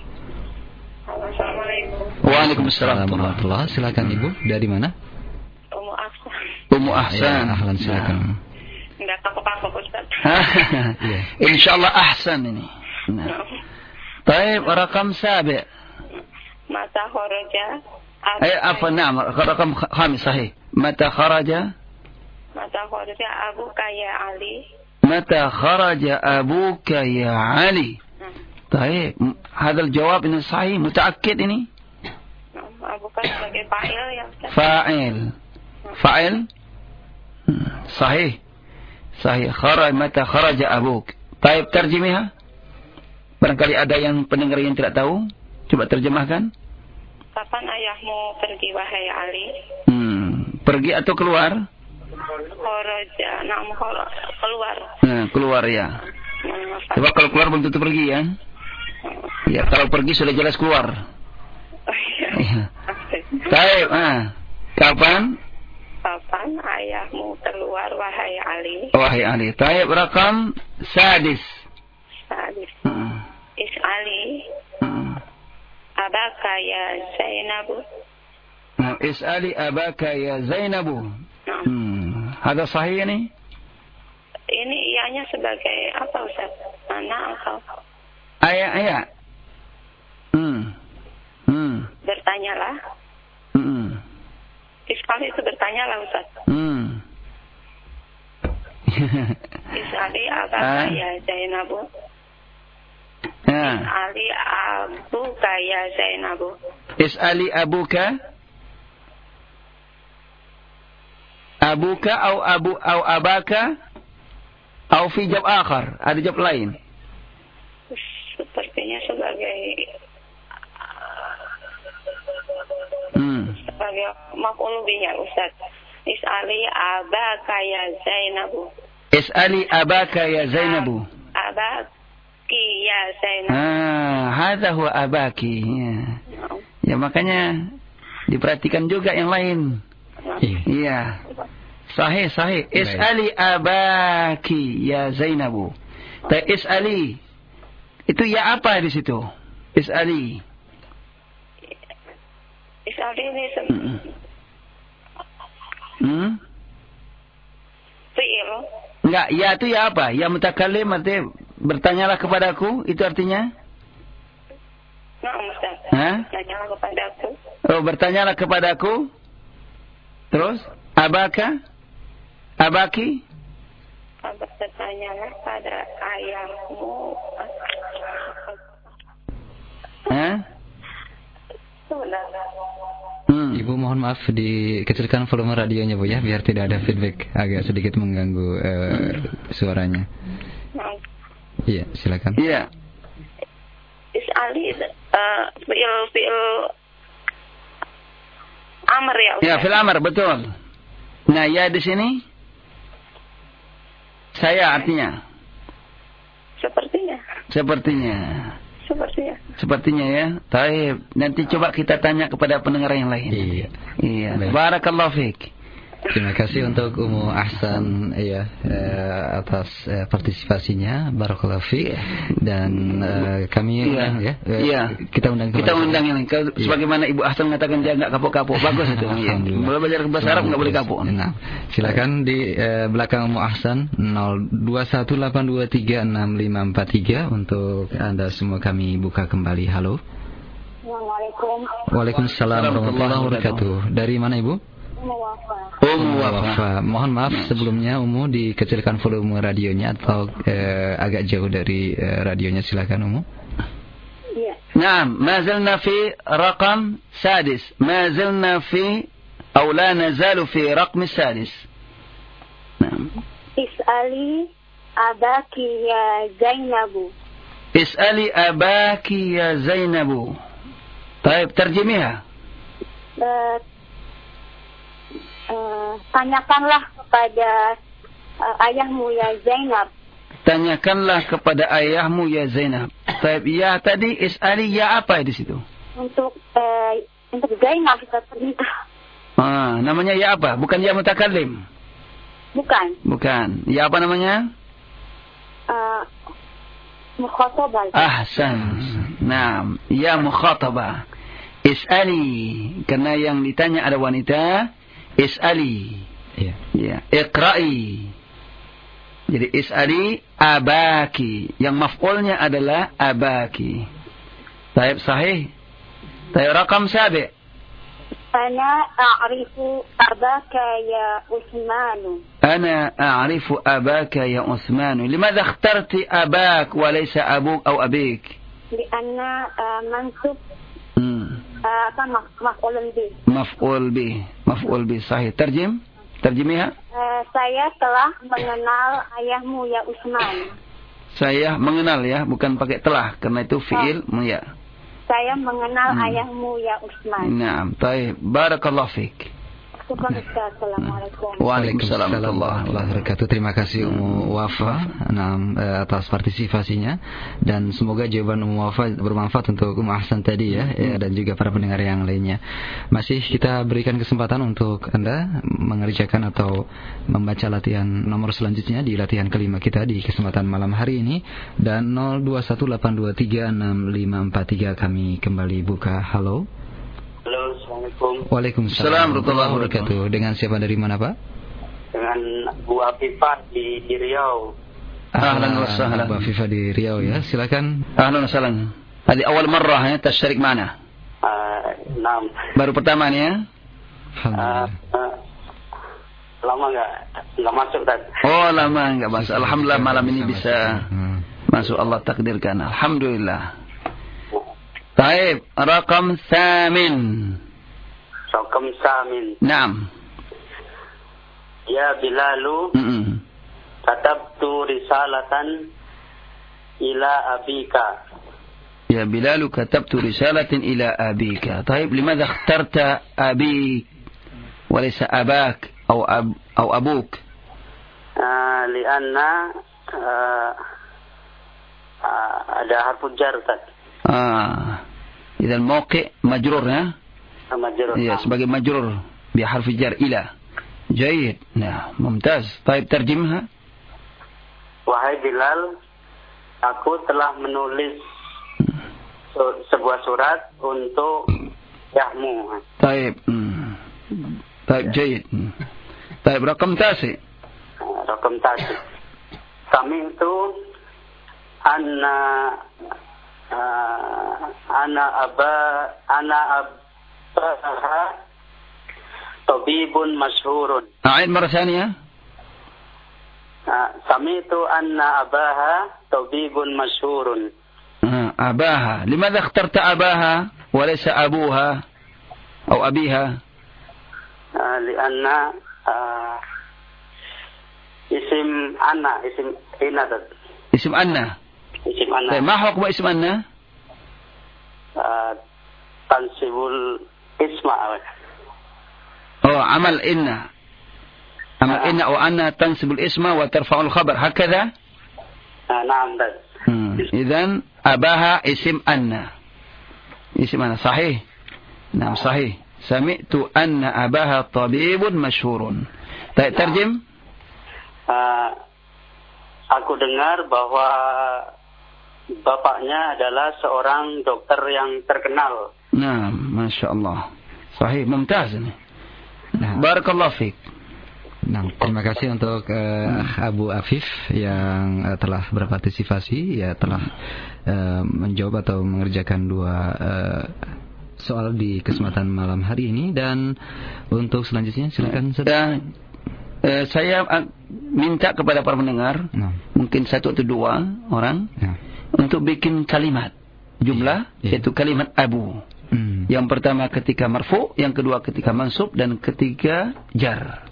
Assalamualaikum. Waalaikumsalam. Warahmatullahi. Silakan Ibu. Dari mana? Ummu Afsan. Ummu Ahsan. Ya, ahlan silakan. Enggak kapok-kapok Ustaz. Iya. Insyaallah ahsan ini. Nah. Baik, rakam sabi. Mata kharaja. Eh, apa nama? Rakam khamis sahih. Mata kharaja? Mata kharaja Abu Kaya Ali. Mata kharaja abuka ya Ali. Baik, hadal jawab ini sahih, mutaakkid ini. Abu Kaya sebagai fa'il ya Ustaz. Fa'il. Fa'il? Hmm, Sahih. Sahih. Kharaj mata kharaja abuk. Baik, terjemah. Barangkali ada yang pendengar yang tidak tahu. Coba terjemahkan. Kapan ayahmu pergi wahai Ali? Hmm, pergi atau keluar? Kharaja. Nah, keluar. Nah, keluar ya. Nah, Coba kalau keluar belum tentu pergi ya. Ya, kalau pergi sudah jelas keluar. Oh, iya. Iya. Baik, ah. Kapan? Kapan ayahmu keluar wahai Ali? Wahai Ali. Baik, rakam sadis. Sadis. Hmm. Is Ali Hmm. abaka ya Zainabu. Nah, is'ali abaka ya Zainabu. Nah, Hmm. Ada sahih ini? ini ianya sebagai apa Ustaz? Mana atau Ayat ayat. Hmm. Hmm. bertanyalah? Hmm. Iskali itu bertanyalah Ustaz. Hmm. Isali abaka Ah. ya Zainabu. Ah. Ali abuka ya Zainabu. Is'ali abuka abuka atau abu atau abaka atau fi jawab akhar. Ada jawab lain. Sepertinya sebagai Hmm. sebagai maf'ul bihi ya Ustaz. Isali abaka ya Zainabu. Is'ali abaka ya Zainabu. Abaki ya Zainabu. Ah, hadza huwa abaki. Ya. Ya, makanya diperhatikan juga yang lain. Iya. Iya. Sahih, sahih. Is'ali abaki ya Zainabu. Ta is'ali. Itu ya apa di situ? Is'ali. Isali ini se- Hmm. Hmm? fi'il. Enggak, ya itu ya apa? Ya mutakallim artinya bertanyalah kepadaku, itu artinya? Nah, Ustaz. Hah? Tanyalah kepadaku. Oh, bertanyalah kepadaku. Terus? Abaka? Abaki? Bertanyalah pada ayahmu. Hah? Sebentar. Hmm. Ibu mohon maaf dikecilkan volume radionya Bu ya biar tidak ada feedback, agak sedikit mengganggu eh, suaranya. Nah, Iya, silakan. Iya. Is'ali uh, fi'il fi'il amr ya Ustaz. Ya, fil amr, betul. Nah, ya di sini saya artinya. Sepertinya. Sepertinya. Sepertinya. Sepertinya ya. Taib. Nanti coba kita tanya kepada pendengar yang lain. Iya. Iya. Baik. Barakallahu fiik. Terima kasih untuk Ummu Ahsan ya eh, atas eh, partisipasinya, barakallahu fiik. Dan eh, kami Iya. undang ya. eh, Iya. Kita undang Kita kembali. undang yang lain. Kalau Iya. sebagaimana Ibu Ahsan mengatakan dia enggak kapok-kapok. Bagus itu. Iya. Alhamdulillah. Boleh belajar bahasa Arab enggak boleh kapok. Nah, silakan di eh, belakang Ummu Ahsan nol dua satu delapan dua tiga enam lima empat tiga untuk Anda semua kami buka kembali. Halo. Assalamualaikum. Waalaikumsalam warahmatullahi wabarakatuh. Dari mana Ibu? Ummu Wafa. Wafa. Mohon maaf sebelumnya Ummu dikecilkan volume radionya atau eh, agak jauh dari eh, radionya, silakan Ummu. Iya. نعم ما زلنا في رقم سادس ما زلنا في أو لا نزال في رقم السادس Nah. Is'ali abaki ya Zainabu. Is'ali abaki ya Zainabu. Baik, terjemah. Uh, uh, tanyakanlah kepada uh, ayahmu ya Zainab. Tanyakanlah kepada ayahmu ya Zainab. Baik, ya tadi is'ali ya apa di situ? Untuk uh, untuk Zainab kita perintah. Ah, namanya ya apa? Bukan ya mutakallim. Bukan. Bukan. Ya apa namanya? Uh, mukhatabah. Ahsan. Naam, ya mukhatabah. Is'ali, karena yang ditanya ada wanita. Is'ali. Ya. Ya, iqra'i. Jadi is'ali abaki. Yang maf'ulnya adalah abaki. Taib sahih. Taib rakam sabi. Ana a'rifu abaka ya Uthmanu. أنا أعرف أباك يا عثمان. لماذا اخترت أباك وليس أبوك أو أبيك؟ لأن uh, mansub hmm. uh, apa maf'ul bih. مفعول به. مفعول به صحيح. ترجم ترجميها. Uh, saya telah mengenal ayahmu ya Utsman. Saya mengenal ya, bukan pakai telah karena itu fiil oh. ya. Saya mengenal hmm. ayahmu ya Utsman. Naam, baik. Barakallahu fiik. Assalamualaikum. Waalaikumsalam warahmatullahi wabarakatuh. Terima kasih Ummu Wafa nah, atas partisipasinya dan semoga jawaban Ummu Wafa bermanfaat untuk Ummu Ahsan tadi ya, ya dan juga para pendengar yang lainnya. Masih kita berikan kesempatan untuk Anda mengerjakan atau membaca latihan nomor selanjutnya di latihan kelima kita di kesempatan malam hari ini dan nol dua satu delapan dua tiga enam lima empat tiga kami kembali buka. Halo. Halo, Assalamualaikum. Waalaikumsalam warahmatullahi wabarakatuh. Dengan siapa dari mana Pak? Dengan Bu Afifah di, di Riau. Ahlan wa sahlan. Bu Afifah di Riau ya, silakan. Ahlan wa sahlan. Hadi awal marrah ya tasyrik mana? Uh, enam. Baru pertama nih ya? Uh, uh, lama enggak enggak masuk tadi. Oh, lama enggak masuk. Alhamdulillah malam ini bisa masuk, Allah takdirkan. Alhamdulillah. Baik, rakam samin. Rakam samin. Naam. Ya Bilalu. Mm-mm. Katabtu risalatan ila abika. Ya Bilalu katabtu risalatan ila abika. Baik, limadha ikhtarta abik walaysa abak atau ab atau abuk? Uh, lianna uh, uh, ada harfu jar tadi. Ah, idan mawqi' majrur ya? Majrur. Ya, sebagai majrur bi harfi jar ila. Jayyid. Nah, mumtaz. Baik, terjemah. Wahai Bilal, aku telah menulis su- sebuah surat untuk yahmu. Baik. Hmm. Baik, jayyid. Baik, rakam tasi. Rakam tasi. Kami itu anna Uh, ana aba ana abaha tabibun masyhurun. A'id marah thaniyah. Uh, sami'tu anna abaha tabibun masyhurun. Uh, abaha. Limadha ikhtarta abaha walaysa abuha atau abiha? Uh, lianna uh, isim anna isim inadat. Isim anna. Isim anna. Ma hukmu isim anna? Uh, tansibul isma. Oh, amal inna. Amal inna atau anna tansibul isma wa tarfa'ul khabar. Hakadha? Uh, Naam. Hmm. Idzan abaha isim anna. Isim anna sahih. Naam sahih. Sami'tu anna abaha tabibun masyhurun. Baik, terjem. Uh, aku dengar bahwa bapaknya adalah seorang dokter yang terkenal. Nah, Masya Allah. Sahih, mumtaz ini. Nah, barakallahu fiik. Nah, terima kasih untuk uh, Abu Afif yang uh, telah berpartisipasi, ya telah uh, menjawab atau mengerjakan dua uh, soal di kesempatan malam hari ini. Dan untuk selanjutnya silakan. Dan, uh, saya uh, minta kepada para pendengar, nah. mungkin satu atau dua orang, nah. untuk bikin kalimat jumlah, yeah, yeah. yaitu kalimat abu. Mm. Yang pertama ketika marfu, yang kedua ketika mansub, dan ketiga jar. Yeah.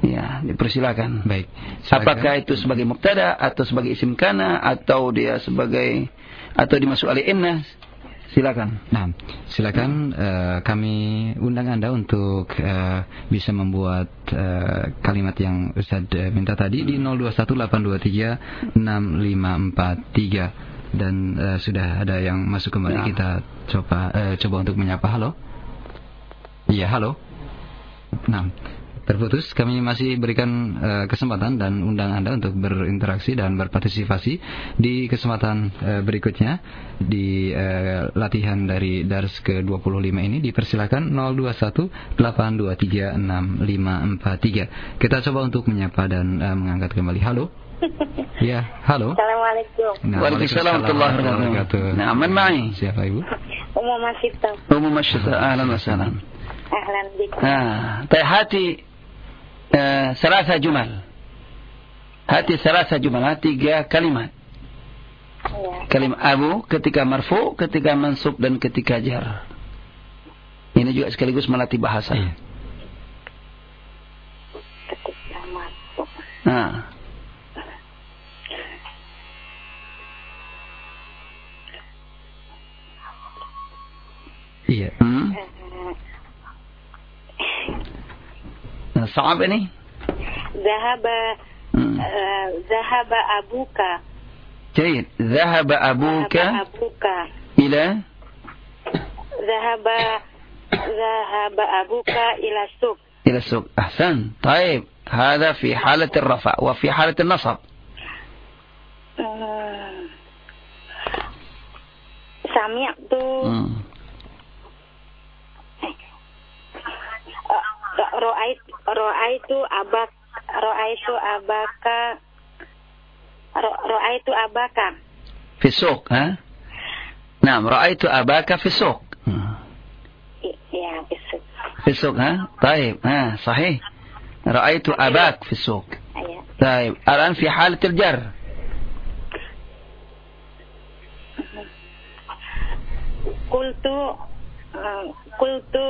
Ya, dipersilakan. Baik. Silakan. Apakah itu sebagai mubtada atau sebagai isim kana atau dia sebagai atau dimasuk alih inna? Silakan. Nah, silakan uh, kami undang Anda untuk uh, bisa membuat uh, kalimat yang Ustaz uh, minta tadi di nol dua satu delapan dua tiga enam lima empat tiga dan uh, sudah ada yang masuk kembali. Ya. Kita coba uh, coba untuk menyapa. Halo. Iya, halo. Nah, terputus. Kami masih berikan uh, kesempatan dan undang Anda untuk berinteraksi dan berpartisipasi di kesempatan uh, berikutnya di uh, latihan dari dars ke dua puluh lima ini. Dipersilakan nol dua satu delapan dua tiga enam lima empat tiga. Kita coba untuk menyapa dan uh, mengangkat kembali. Halo. Ya, halo. Assalamualaikum. Nah, Waalaikumsalam warahmatullahi wabarakatuh. Nah, aman mai. Siapa Ibu? Umum Masyita. Umum Masyita. Ahlan wa sahlan. Ahlan bikum. Ah, hati Uh, salasa jumal. Hati salasa jumal, tiga kalimat. Ya. Kalimat abu ketika marfu, ketika mansub dan ketika jar. Ini juga sekaligus melatih bahasa. Iya. Ketika masuk. Nah. Iya. Hmm? Nah, صعب ini? Zahaba Hmm. uh, Zahaba abuka. جيد. ذهب أبوك Zahaba abuka. إلى Zahaba Zahaba abuka ila suq. إلى السوق. أحسن. طيب هذا في حالة الرفع وفي حالة النصب. Hmm. Sami'tu Hmm. Ro'ait ro'aitu abak ro'aitu abaka ro- ro'aitu abaka في السوق ها؟ نعم رأيت أباك في السوق. I- ya besok في السوق ها؟ طيب ها صحيح. رأيت أباك في السوق. ya. طيب الآن في حالة الجر. Kultu uh, kultu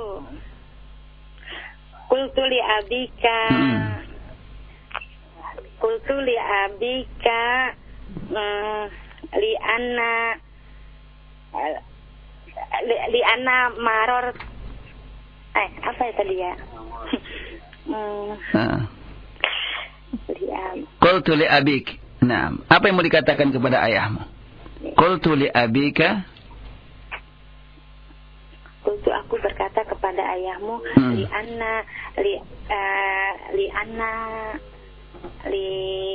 kultu li abika Hmm. kultu li abika mm, li anna eh, li, li anna maror eh apa ya tadi ya Hmm, Ah. li ab Qultu li abik. Naam. Apa yang mau dikatakan kepada ayahmu? Qultu li abika. Kultu aku berkata kepada ayahmu Hmm. li anna li uh, li anna li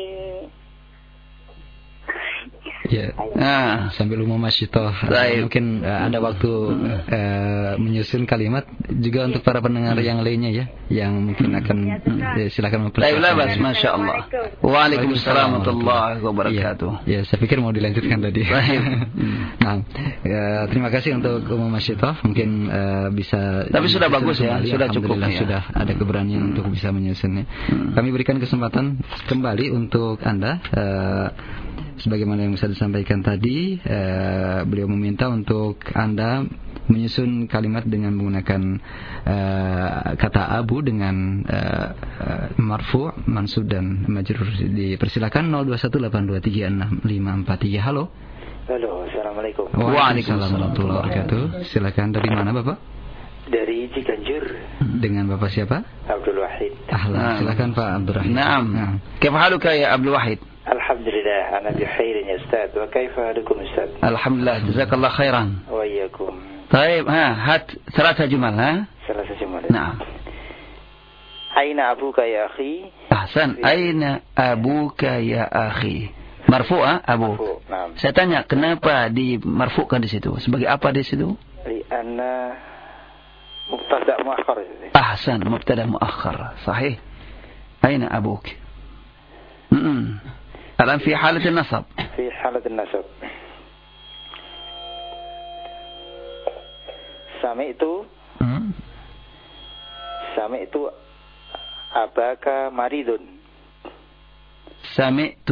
Ya. Ah. Sambil umum masyitoh, Baik. mungkin uh, ada waktu uh, menyusun kalimat juga untuk para pendengar yang lainnya ya, yang mungkin akan ya, silakan Baik, mempersilakan. labas, masya Allah. Waalaikumsalam warahmatullahi wabarakatuh. Ya, ya, saya pikir mau dilanjutkan tadi. Baik. Nah, ya, terima kasih untuk umum masyitoh, mungkin uh, bisa. Tapi sudah bagus ya, kembali. sudah cukup Alhamdulillah, ya. sudah ada keberanian untuk bisa menyusunnya. Kami berikan kesempatan kembali untuk Anda. Uh, Sebagaimana yang bisa disampaikan tadi, uh, beliau meminta untuk Anda menyusun kalimat dengan menggunakan uh, kata abu dengan uh, uh, marfu, mansub dan majrur. Dipersilakan nol dua satu delapan dua tiga enam lima empat tiga. Halo. Halo, Assalamualaikum. Waalaikumsalam warahmatullahi wabarakatuh. Silakan, dari mana Bapak? Dari Ciganjur. Dengan Bapak siapa? Abdul Wahid. Ahlan. Silakan Pak Abdurrahim. Naam. كيف حالك يا عبد الواحد؟ Alhamdulillah, ana bikhair ya Ustaz. Wa kaifa halukum Ustaz? الحمد لله جزاك الله خيرا. Wa iyyakum. طيب ها هات ثلاثة جمل ها؟ Salah sejumlah. نعم. Aina abuka ya akhi? أحسن. أين أبوك يا أخي؟ مرفوع أبوك. Abu. Naam. Saya tanya kenapa dimarfukan di situ? Sebagai apa di situ? Li anna mubtada muakhar. أحسن مبتدأ مؤخر صحيح. أين أبوك؟ م-م. الآن في حالة النصب. في حالة النصب. Sami'tu م. Sami'tu abaka maridun. سمعت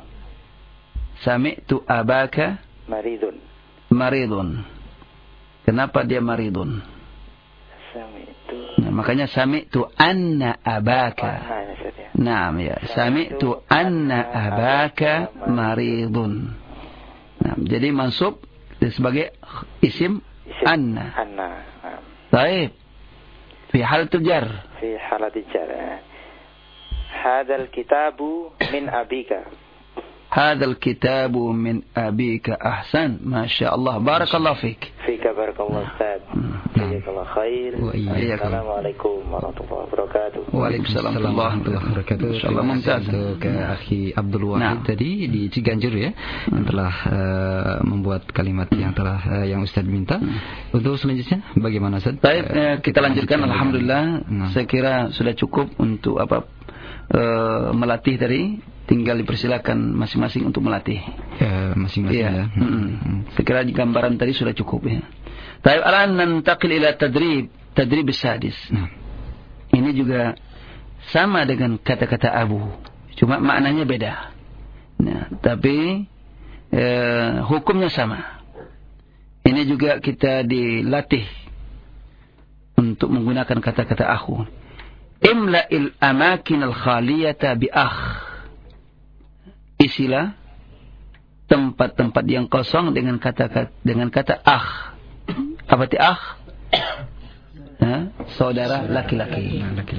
سمعت أباك Maridun. مريض. Kenapa dia maridun? Sami'tu Nah, makanya sami'tu anna abaka. Naam ya, sami'tu anna abaka maridun. Nah, jadi mansub sebagai isim anna. Anna. Baik. Fi halatil jar. Fi halatil jar. Hadzal kitabu min abika. Hadzal kitabu min abika. Ahsan, masyaallah. Barakallahu fik. Fika barakallahu Ustaz. Jazakallahu khair. Assalamualaikum warahmatullahi wabarakatuh. Waalaikumsalam warahmatullahi wabarakatuh. Insyaallah mumtaz. Untuk uh, Akhi Abdul Wahid nah. tadi di Ciganjur ya, yang telah uh, membuat kalimat yang telah uh, yang Ustaz minta. Hmm. Untuk selanjutnya bagaimana Ustaz? Baik, uh, kita lanjutkan. Alhamdulillah. Nah. Saya kira sudah cukup untuk apa uh, melatih tadi. Tinggal dipersilakan masing-masing untuk melatih. Ya, masing-masing ya. ya. Hmm. Saya kira di gambaran tadi sudah cukup ya. Tapi alan nantaqil ila tadrib, tadrib sadis. Nah. Ini juga sama dengan kata-kata Abu, cuma maknanya beda. Nah, tapi eh, hukumnya sama. Ini juga kita dilatih untuk menggunakan kata-kata akhu. Imla'il amakin al-khaliyata bi akh. Isilah tempat-tempat yang kosong dengan kata dengan kata akh. Apa itu akh? Nah, saudara laki-laki.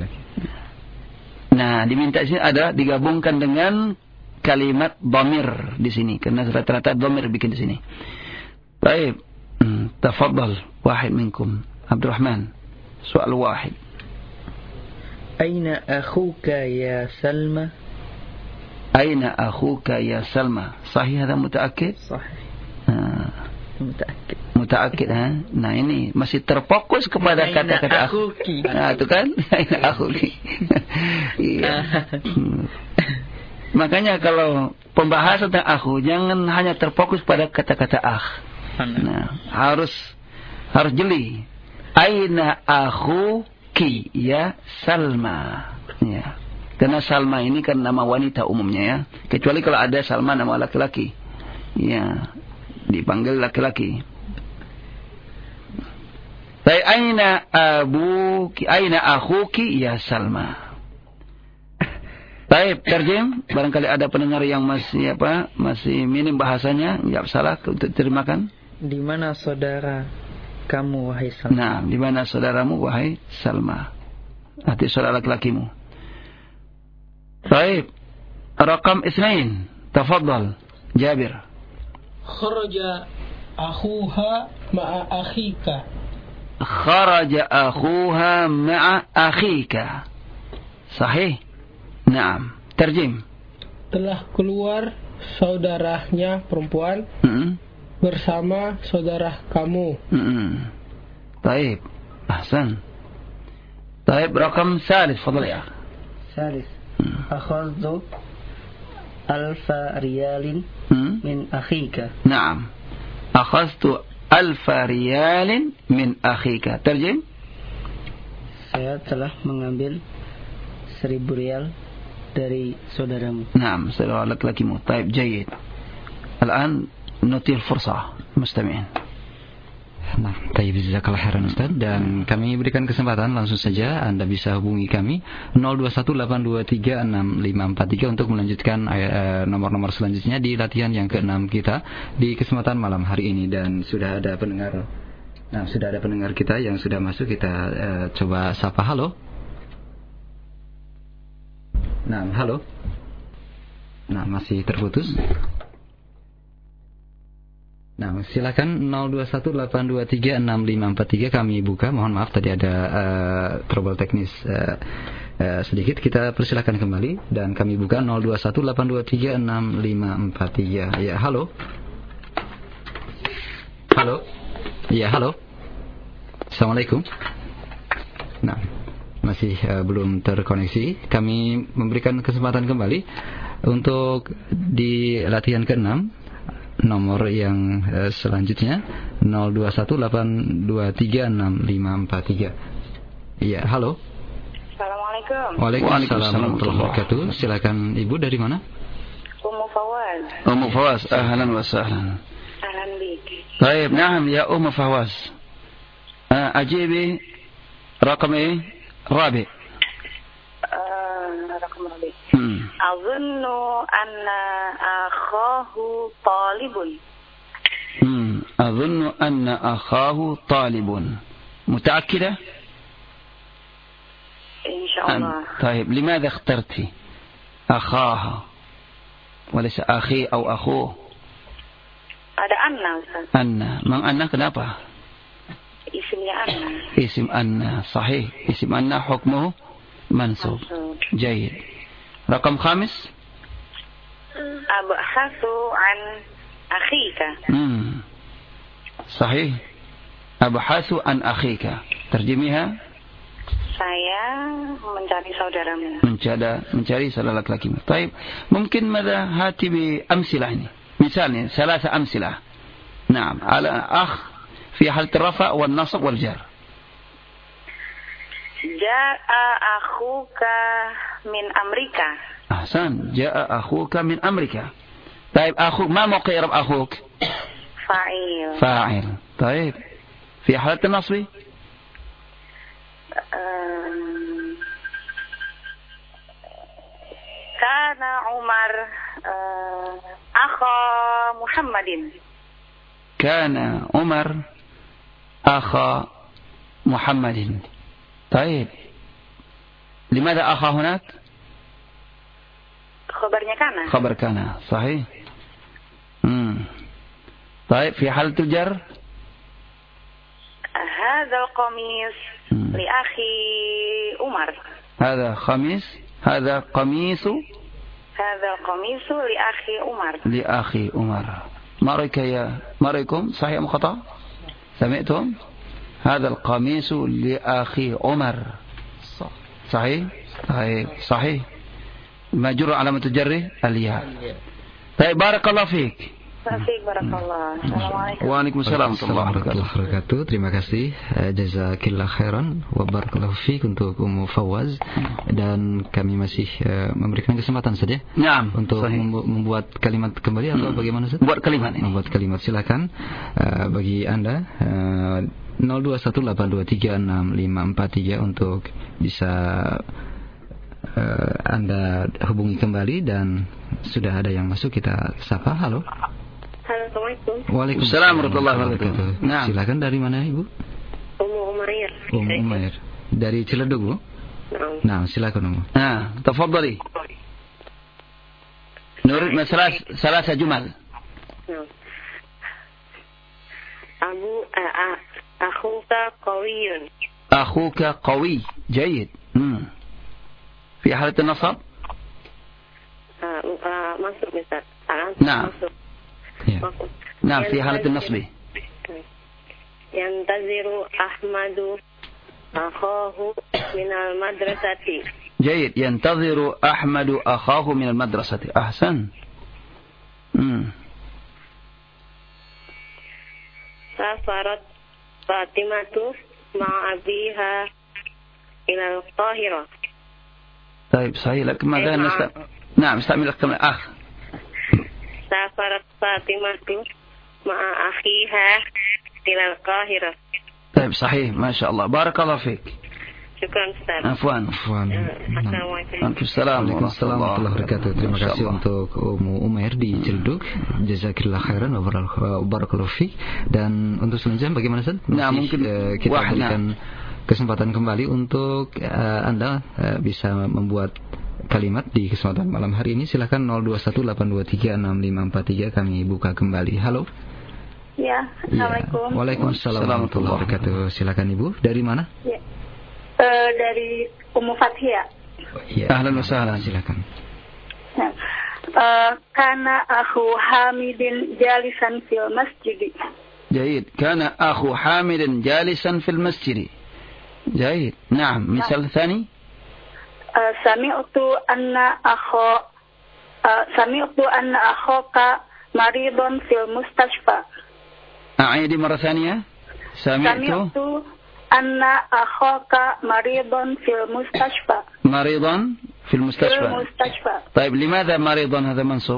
Nah, diminta sini ada digabungkan dengan kalimat dhamir di sini karena rata-rata dhamir bikin di sini. Baik. Tafadhal wahid minkum. Abdurrahman. Soal wahid. Aina akhuka ya Salma? Aina akhuka ya Salma? Sahih ada mutaakkid? Sahih. Nah. Mutaakkid. Mutaakkid ha. Nah, ini masih terfokus kepada kata-kata akhuki. Nah, itu kan? Aina akhuki. Iya. Makanya kalau pembahasan tentang akhu jangan hanya terfokus pada kata-kata akh. Nah, harus harus jeli. Aina akhuki ya Salma. Ya. Karena Salma ini kan nama wanita umumnya ya. Kecuali kalau ada Salma nama laki-laki. Ya, dipanggil laki-laki. Baik, aina abuki, aina akhuki ya Salma. Baik, terjem. Barangkali ada pendengar yang masih apa? Masih minim bahasanya, enggak salah untuk terimakan. Di mana saudara kamu wahai Salma? Nah, di mana saudaramu wahai Salma? Arti saudara laki-lakimu. طيب رقم اثنين تفضل جابر. خرج أخوها مع أخيك. خرج أخوها مع أخيك. صحيح. نعم. ترجم. Telah keluar saudaranya perempuan mm-hmm. bersama saudara kamu. Mm-hmm. طيب أحسن. طيب رقم ثالث فضل يا أخي. ثالث. أخذت ألف ريال من أخيك. نعم. أخذت ألف ريال من أخيك. ترجم. Saya telah mengambil seribu rial dari saudaramu. نعم saudara laki-lakimu. طيب جيد. الآن نعطي الفرصة مستمعين. Nah, tayyib jazakallahu khairan Ustaz, dan kami berikan kesempatan langsung saja Anda bisa hubungi kami nol dua satu delapan dua tiga enam lima empat tiga untuk melanjutkan uh, nomor-nomor selanjutnya di latihan yang keenam kita di kesempatan malam hari ini. Dan sudah ada pendengar. Nah, sudah ada pendengar kita yang sudah masuk, kita uh, coba sapa. Halo. Nah, halo. Nah, masih terputus. Nah, silakan nol dua satu delapan dua tiga enam lima empat tiga kami buka. Mohon maaf tadi ada uh, trouble teknis uh, uh, sedikit. Kita persilakan kembali dan kami buka nol dua satu delapan dua tiga enam lima empat tiga. Ya, halo. Halo. Ya, halo. Assalamualaikum. Nah, masih uh, belum terkoneksi. Kami memberikan kesempatan kembali untuk di latihan keenam. Nomor yang uh, selanjutnya nol dua satu delapan dua tiga enam lima empat tiga. Iya, halo. Assalamualaikum. Waalaikumsalam warahmatullahi wabarakatuh. Silakan Ibu, dari mana? Ummu Fawaz. Ummu Fawaz, ahlan wa sahlan. Ahlan bik. طيب نعم يا أم فواز. أجيبي رقم إيه؟ Rabi. رقم رابع أظن أن أخاه طالب. أظن أن أخاه طالب. متأكدة؟ إن شاء الله. طيب لماذا اخترت أخاها وليس أخي أو أخوه؟ Ada Anna, Ustaz. Anna. Mang Anna kenapa? Isimnya Anna. Isim Anna. Sahih. Isim Anna hukmuhu mansub. Jayid. Rakam khamis. Abhasu an akhika. Hmm. Sahih. Abhasu an akhika. Terjemihnya? Saya mencari saudaramu. Mencari mencari saudara laki-laki. Baik. Mungkin mada hati bi amsilah ini. Misalnya, ثلاثة أمثلة. نعم. على أخ في حالة الرفع والنصب والجر. جاء أخوك من أمريكا. أحسن. جاء أخوك من أمريكا. طيب أخوك ما موقع إعراب أخوك؟ فاعل. فاعل. طيب في حالة النصب؟ كان عمر أخا محمد. كان عمر أخا محمد. طيب لماذا أخا هناك؟ خبرnya كان. خبر كان. صحيح. مم. طيب في حالة الجر؟ هذا القميص لأخي عمر. هذا خميس. هذا قميص. هذا القميص لأخي عمر. لأخي عمر. ما رأيك يا ما رأيكم؟ صحيح أم خطأ؟ سمعتم؟ هذا القميص لأخي عمر. صحيح؟ صحيح صحيح. مجرور علامة الجر الياء. طيب بارك الله فيك. Waalaikumsalam warahmatullahi wabarakatuh. Terima kasih, jazakillah khairan wa barakallahu fiik untuk Ummu Fawaz, dan kami masih uh, memberikan kesempatan saja ya, untuk membu membuat kalimat kembali atau hmm. bagaimana Ustaz? Buat kalimat ini. Membuat kalimat, silakan uh, bagi Anda uh, nol dua satu delapan dua tiga enam lima empat tiga untuk bisa uh, Anda hubungi kembali, dan sudah ada yang masuk, kita sapa. Halo. Assalamualaikum. Waalaikumsalam warahmatullahi wabarakatuh. Nah, silakan, dari mana Ibu? Ummu Umair. Ummu Umair. Dari Ciledug, Bu? Nah, silakan Ummu. Nah, tafadhali. Nurid masalah salah jumal. Abu akhuka qawiyun. Akhuka qawi. Jayid. Hmm. في حالة النصب؟ منصوب مثال. نعم. نعم في حالة النصب. ينتظر أحمد أخاه من المدرسة. جيد. ينتظر أحمد أخاه من المدرسة. أحسن. مم. سافرت فاطمة مع أبيها إلى القاهرة. طيب صحيح، لكن ماذا نست... نعم استعمل الكلمة أخ. سافرت فاطمة مع أخيها إلى القاهرة. طيب صحيح، ما شاء الله، بارك الله فيك. شكرا أستاذ. عفوا. عفوا. Assalamualaikum warahmatullahi wabarakatuh. Terima kasih untuk Ummu Umair di Ciledug. Jazakillah khairan wa barakallahu fiik. Dan untuk selanjutnya bagaimana Ustaz? Nah, mungkin uh, kita wahna. berikan kesempatan kembali untuk uh, Anda uh, bisa membuat kalimat di kesempatan malam hari ini. Silakan nol dua satu delapan dua tiga enam lima empat tiga, kami buka kembali. Halo. Ya, Assalamualaikum. Ya. Waalaikumsalam warahmatullahi wabarakatuh. Silakan Ibu, dari mana? Ya. Uh, dari Ummu Fathia. Ya. Ahlan wa sahlan, silakan. Ya. Uh, kana akhu Hamidin jalisan fil masjid. جيد. كان أخو حامد جالسا في المسجد. جيد. نعم. مثال ثاني. سمعت أن أخو سمعت أن أخوك مريض في المستشفى. أعيد مرة ثانية. سمعت أن أخوك مريض في المستشفى. مريضا في المستشفى. في المستشفى. طيب لماذا مريضا هذا منصوب؟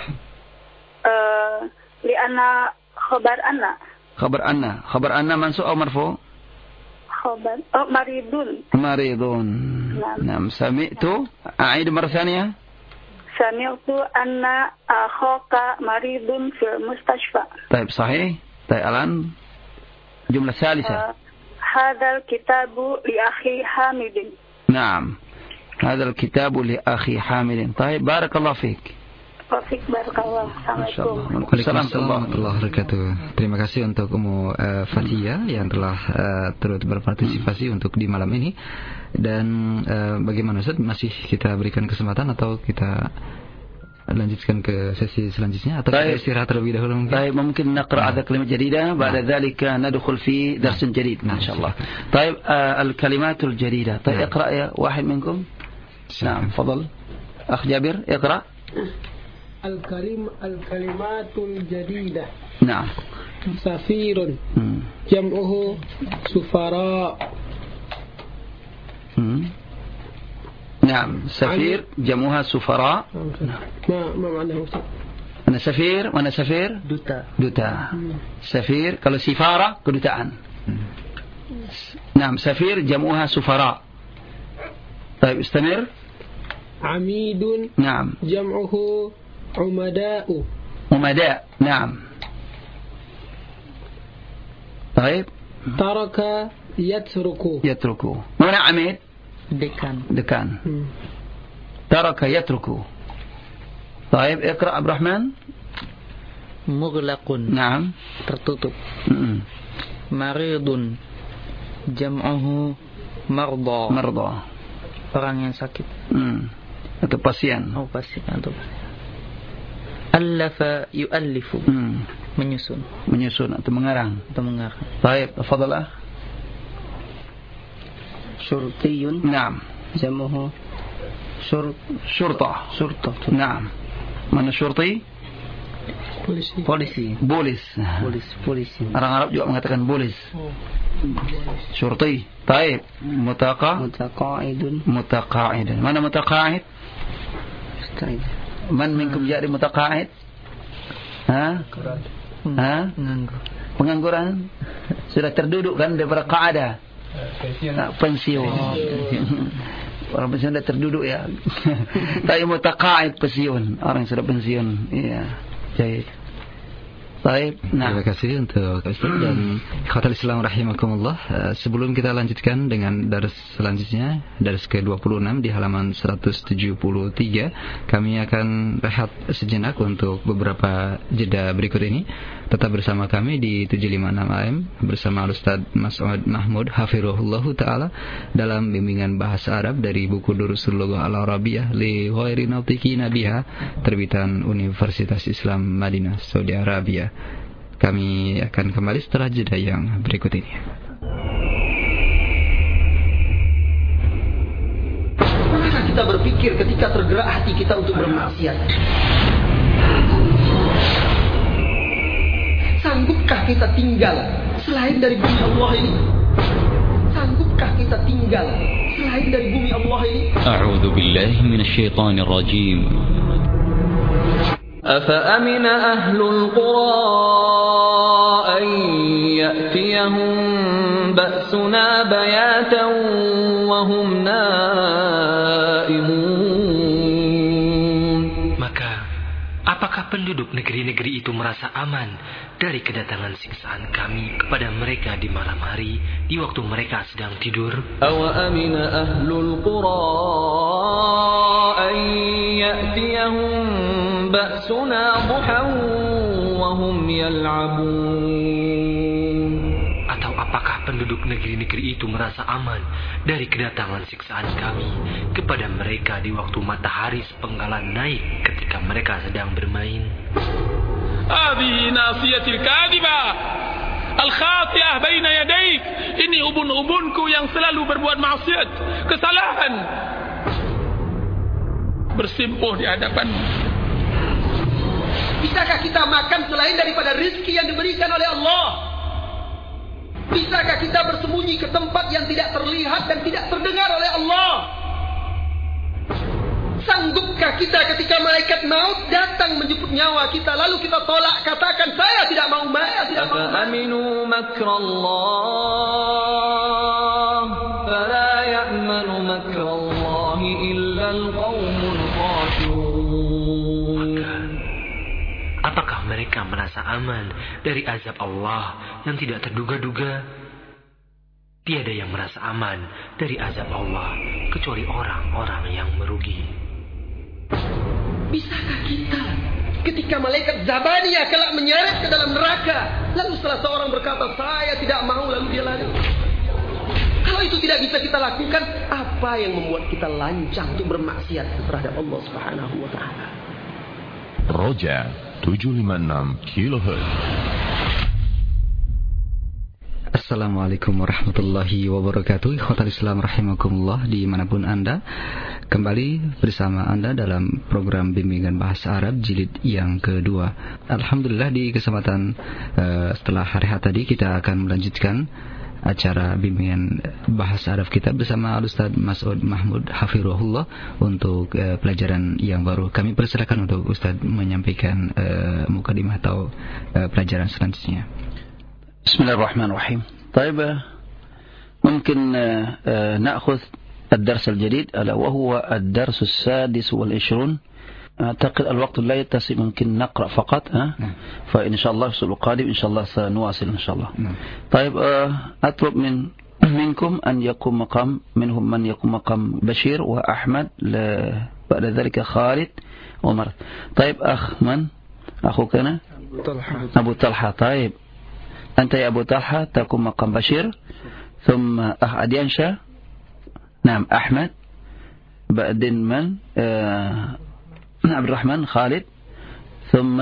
أه لأن خبر أن. خبر أن. خبر أن منصوب أو مرفوع؟ khabar. Oh, maridun. Maridun. Naam. Sami'tu. A'id marah thaniyah. Sami'tu anna akhaka maridun fil mustashfa. طيب صحيح. طيب الآن جملة ثالثة. هذا الكتاب لأخي حامد. نعم. هذا الكتاب لأخي حامد. طيب بارك الله فيك. Wafik barakallah. Assalamualaikum. Waalaikumsalam warahmatullahi wabarakatuh. Terima kasih untuk Ummu uh, Fathia yang telah uh, turut berpartisipasi untuk di malam ini. Dan uh, bagaimana Ustaz, masih kita berikan kesempatan atau kita lanjutkan ke sesi selanjutnya atau kita istirahat terlebih dahulu mungkin? طيب ممكن نقرأ هذا كلمة جديدة بعد ذلك ندخل في درس جديد إن شاء الله. طيب الكلمات الجديدة. طيب اقرأ يا واحد منكم. نعم تفضل أخ جابر اقرأ. الكلم الكلمات الجديدة. نعم. سفير جمعه سفراء. نعم سفير جمعها سفراء. ما ما معناه Ustaz? Mana safir? Mana safir? Duta. Duta. Safir kalau sifara kedutaan. نعم سفير جمعها سفراء. طيب استمر. عميد. نعم. جمعه عمداء. عمداء. نعم. طيب. ترك يترك. يترك. mana عميد؟ Dekan. dekan. ترك يترك. طيب اقرأ عبد الرحمن. مغلق. نعم. tertutup. مريض جمعه مرضى. مرضى. orang yang sakit. Hmm. Atau pasien. Oh pasien atau Allafa yu'allifu. Hmm. menyusun. Menyusun atau mengarang. Atau mengarang. طيب تفضل أخ. شرطي. نعم. جمعه شرط. شرطة. شرطة. نعم. من الشرطي؟ Polisi. Polisi. Bolis. Polis. Polisi. Orang Arab juga mengatakan bolis. Syurti. Taib. Mutaqa. Mutaqa'idun. Mutaqa'idun. Mana mutaqa'id? Musta'id. Man minkum jadi mutaqa'id? Ha? Ha? Penganggur. Pengangguran. Sudah terduduk kan daripada qa'ada. Pensiun. Pensiun. Orang pensiun sudah terduduk ya. Tapi mutaqa'id pensiun. Orang sudah pensiun. Iya. Baik. Baik. Nah. Terima kasih untuk Ustaz dan ikhwatal Islam rahimakumullah. Uh, sebelum kita lanjutkan dengan dars selanjutnya, dars ke dua puluh enam di halaman seratus tujuh puluh tiga, kami akan rehat sejenak untuk beberapa jeda berikut ini. Tetap bersama kami di tujuh lima enam A M bersama Ustaz Mas'ud Mahmud hafizahullahu taala dalam bimbingan bahasa Arab dari buku Durusul Lughah Al-Arabiyah li ghairi natiqina biha terbitan Universitas Islam Madinah Saudi Arabia. Kami akan kembali setelah jeda yang berikut ini. Bagaimana kita berpikir ketika tergerak hati kita untuk bermaksiat? Sanggupkah kita tinggal selain dari bumi Allah ini? Sanggupkah kita tinggal selain dari bumi Allah ini? A'udzu billahi minasyaitonir rajim. أفأمن أهل القرى أن يأتيهم بأسنا بياتا وهم نائمون. Maka apakah penduduk negeri-negeri itu merasa aman dari kedatangan siksaan kami kepada mereka di malam hari di waktu mereka sedang tidur? أَوَأَمِنَ أَهْلُ الْقُرَىٰ أَن يَأْتِيَهُم بَأْسُنَا ضُحًى وَهُمْ يَلْعَبُونَ. Atau apakah penduduk negeri-negeri itu merasa aman dari kedatangan siksaan kami kepada mereka di waktu matahari sepenggalan naik ketika mereka sedang bermain? هذه ناصية الكاذبة الخاطئة بين يديك. Ini ubun-ubunku yang selalu berbuat maksiat, kesalahan bersimpuh di hadapanmu. Bisakah kita makan selain daripada rezeki yang diberikan oleh Allah? Bisakah kita bersembunyi ke tempat yang tidak terlihat dan tidak terdengar oleh Allah? Sanggupkah kita ketika malaikat maut datang menjemput nyawa kita lalu kita tolak, katakan saya tidak mau, saya tidak mau. Aminu makrallah aman dari azab Allah yang tidak terduga-duga. Tiada yang merasa aman dari azab Allah kecuali orang-orang yang merugi. Bisakah kita ketika malaikat Zabaniyah kelak menyeret ke dalam neraka, lalu salah seorang berkata, saya tidak mau, lalu dia lari? Kalau itu tidak bisa kita lakukan, apa yang membuat kita lancang untuk bermaksiat terhadap Allah Subhanahu wa taala? Roja tujuh lima enam kilohertz. Assalamualaikum warahmatullahi wabarakatuh. Ikhwatal Islam rahimakumullah dimanapun Anda, kembali bersama Anda dalam program bimbingan bahasa Arab jilid yang kedua. Alhamdulillah di kesempatan uh, setelah hari H tadi kita akan melanjutkan acara bimbingan bahasa Arab kita bersama Al-Ustaz Mas'ud Mahmud Hafirullah untuk uh, pelajaran yang baru. Kami persilakan untuk Ustaz menyampaikan uh, mukadimah atau uh, pelajaran selanjutnya. Bismillahirrahmanirrahim. طيب ممكن نأخذ الدرس الجديد ألا وهو الدرس السادس والعشرون. أعتقد الوقت لا يتسع، ممكن نقرأ فقط ها؟ فإن شاء الله في القادم إن شاء الله سنواصل إن شاء الله. طيب أطلب من منكم أن يقوم مقام منهم من يقوم مقام بشير وأحمد، بعد ذلك خالد عمر. طيب أخ من أخوك أنا أبو طلحة. طيب أنت يا أبو طلحة تقوم مقام بشير، ثم أخ أديانشا نعم أحمد، بعدين من آه عبد الرحمن خالد، ثم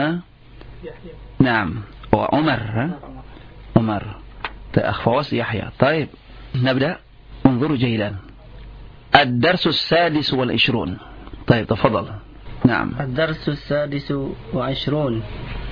نعم وعمر ها؟ عمر أخ فواز يحيى. طيب نبدأ. انظروا جيدا الدرس السادس والعشرون. طيب تفضل. نعم الدرس السادس والعشرون.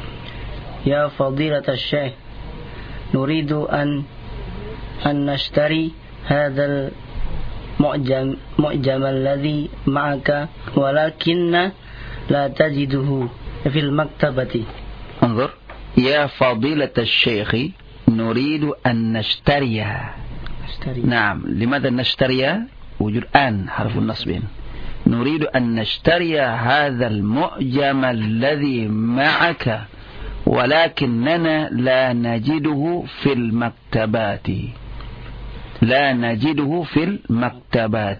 يا فضيلة الشيخ، نريد أن أن نشتري هذا المعجم معجم الذي معك ولكن لا تجده في المكتبة. انظر يا فضيلة الشيخ، نريد أن نشتريها. نشتري. نعم لماذا نشتري؟ وجود أن حرف النصب. نريد أن نشتري هذا المعجم الذي معك ولكننا لا نجده في المكتبات. لا نجده في المكتبات.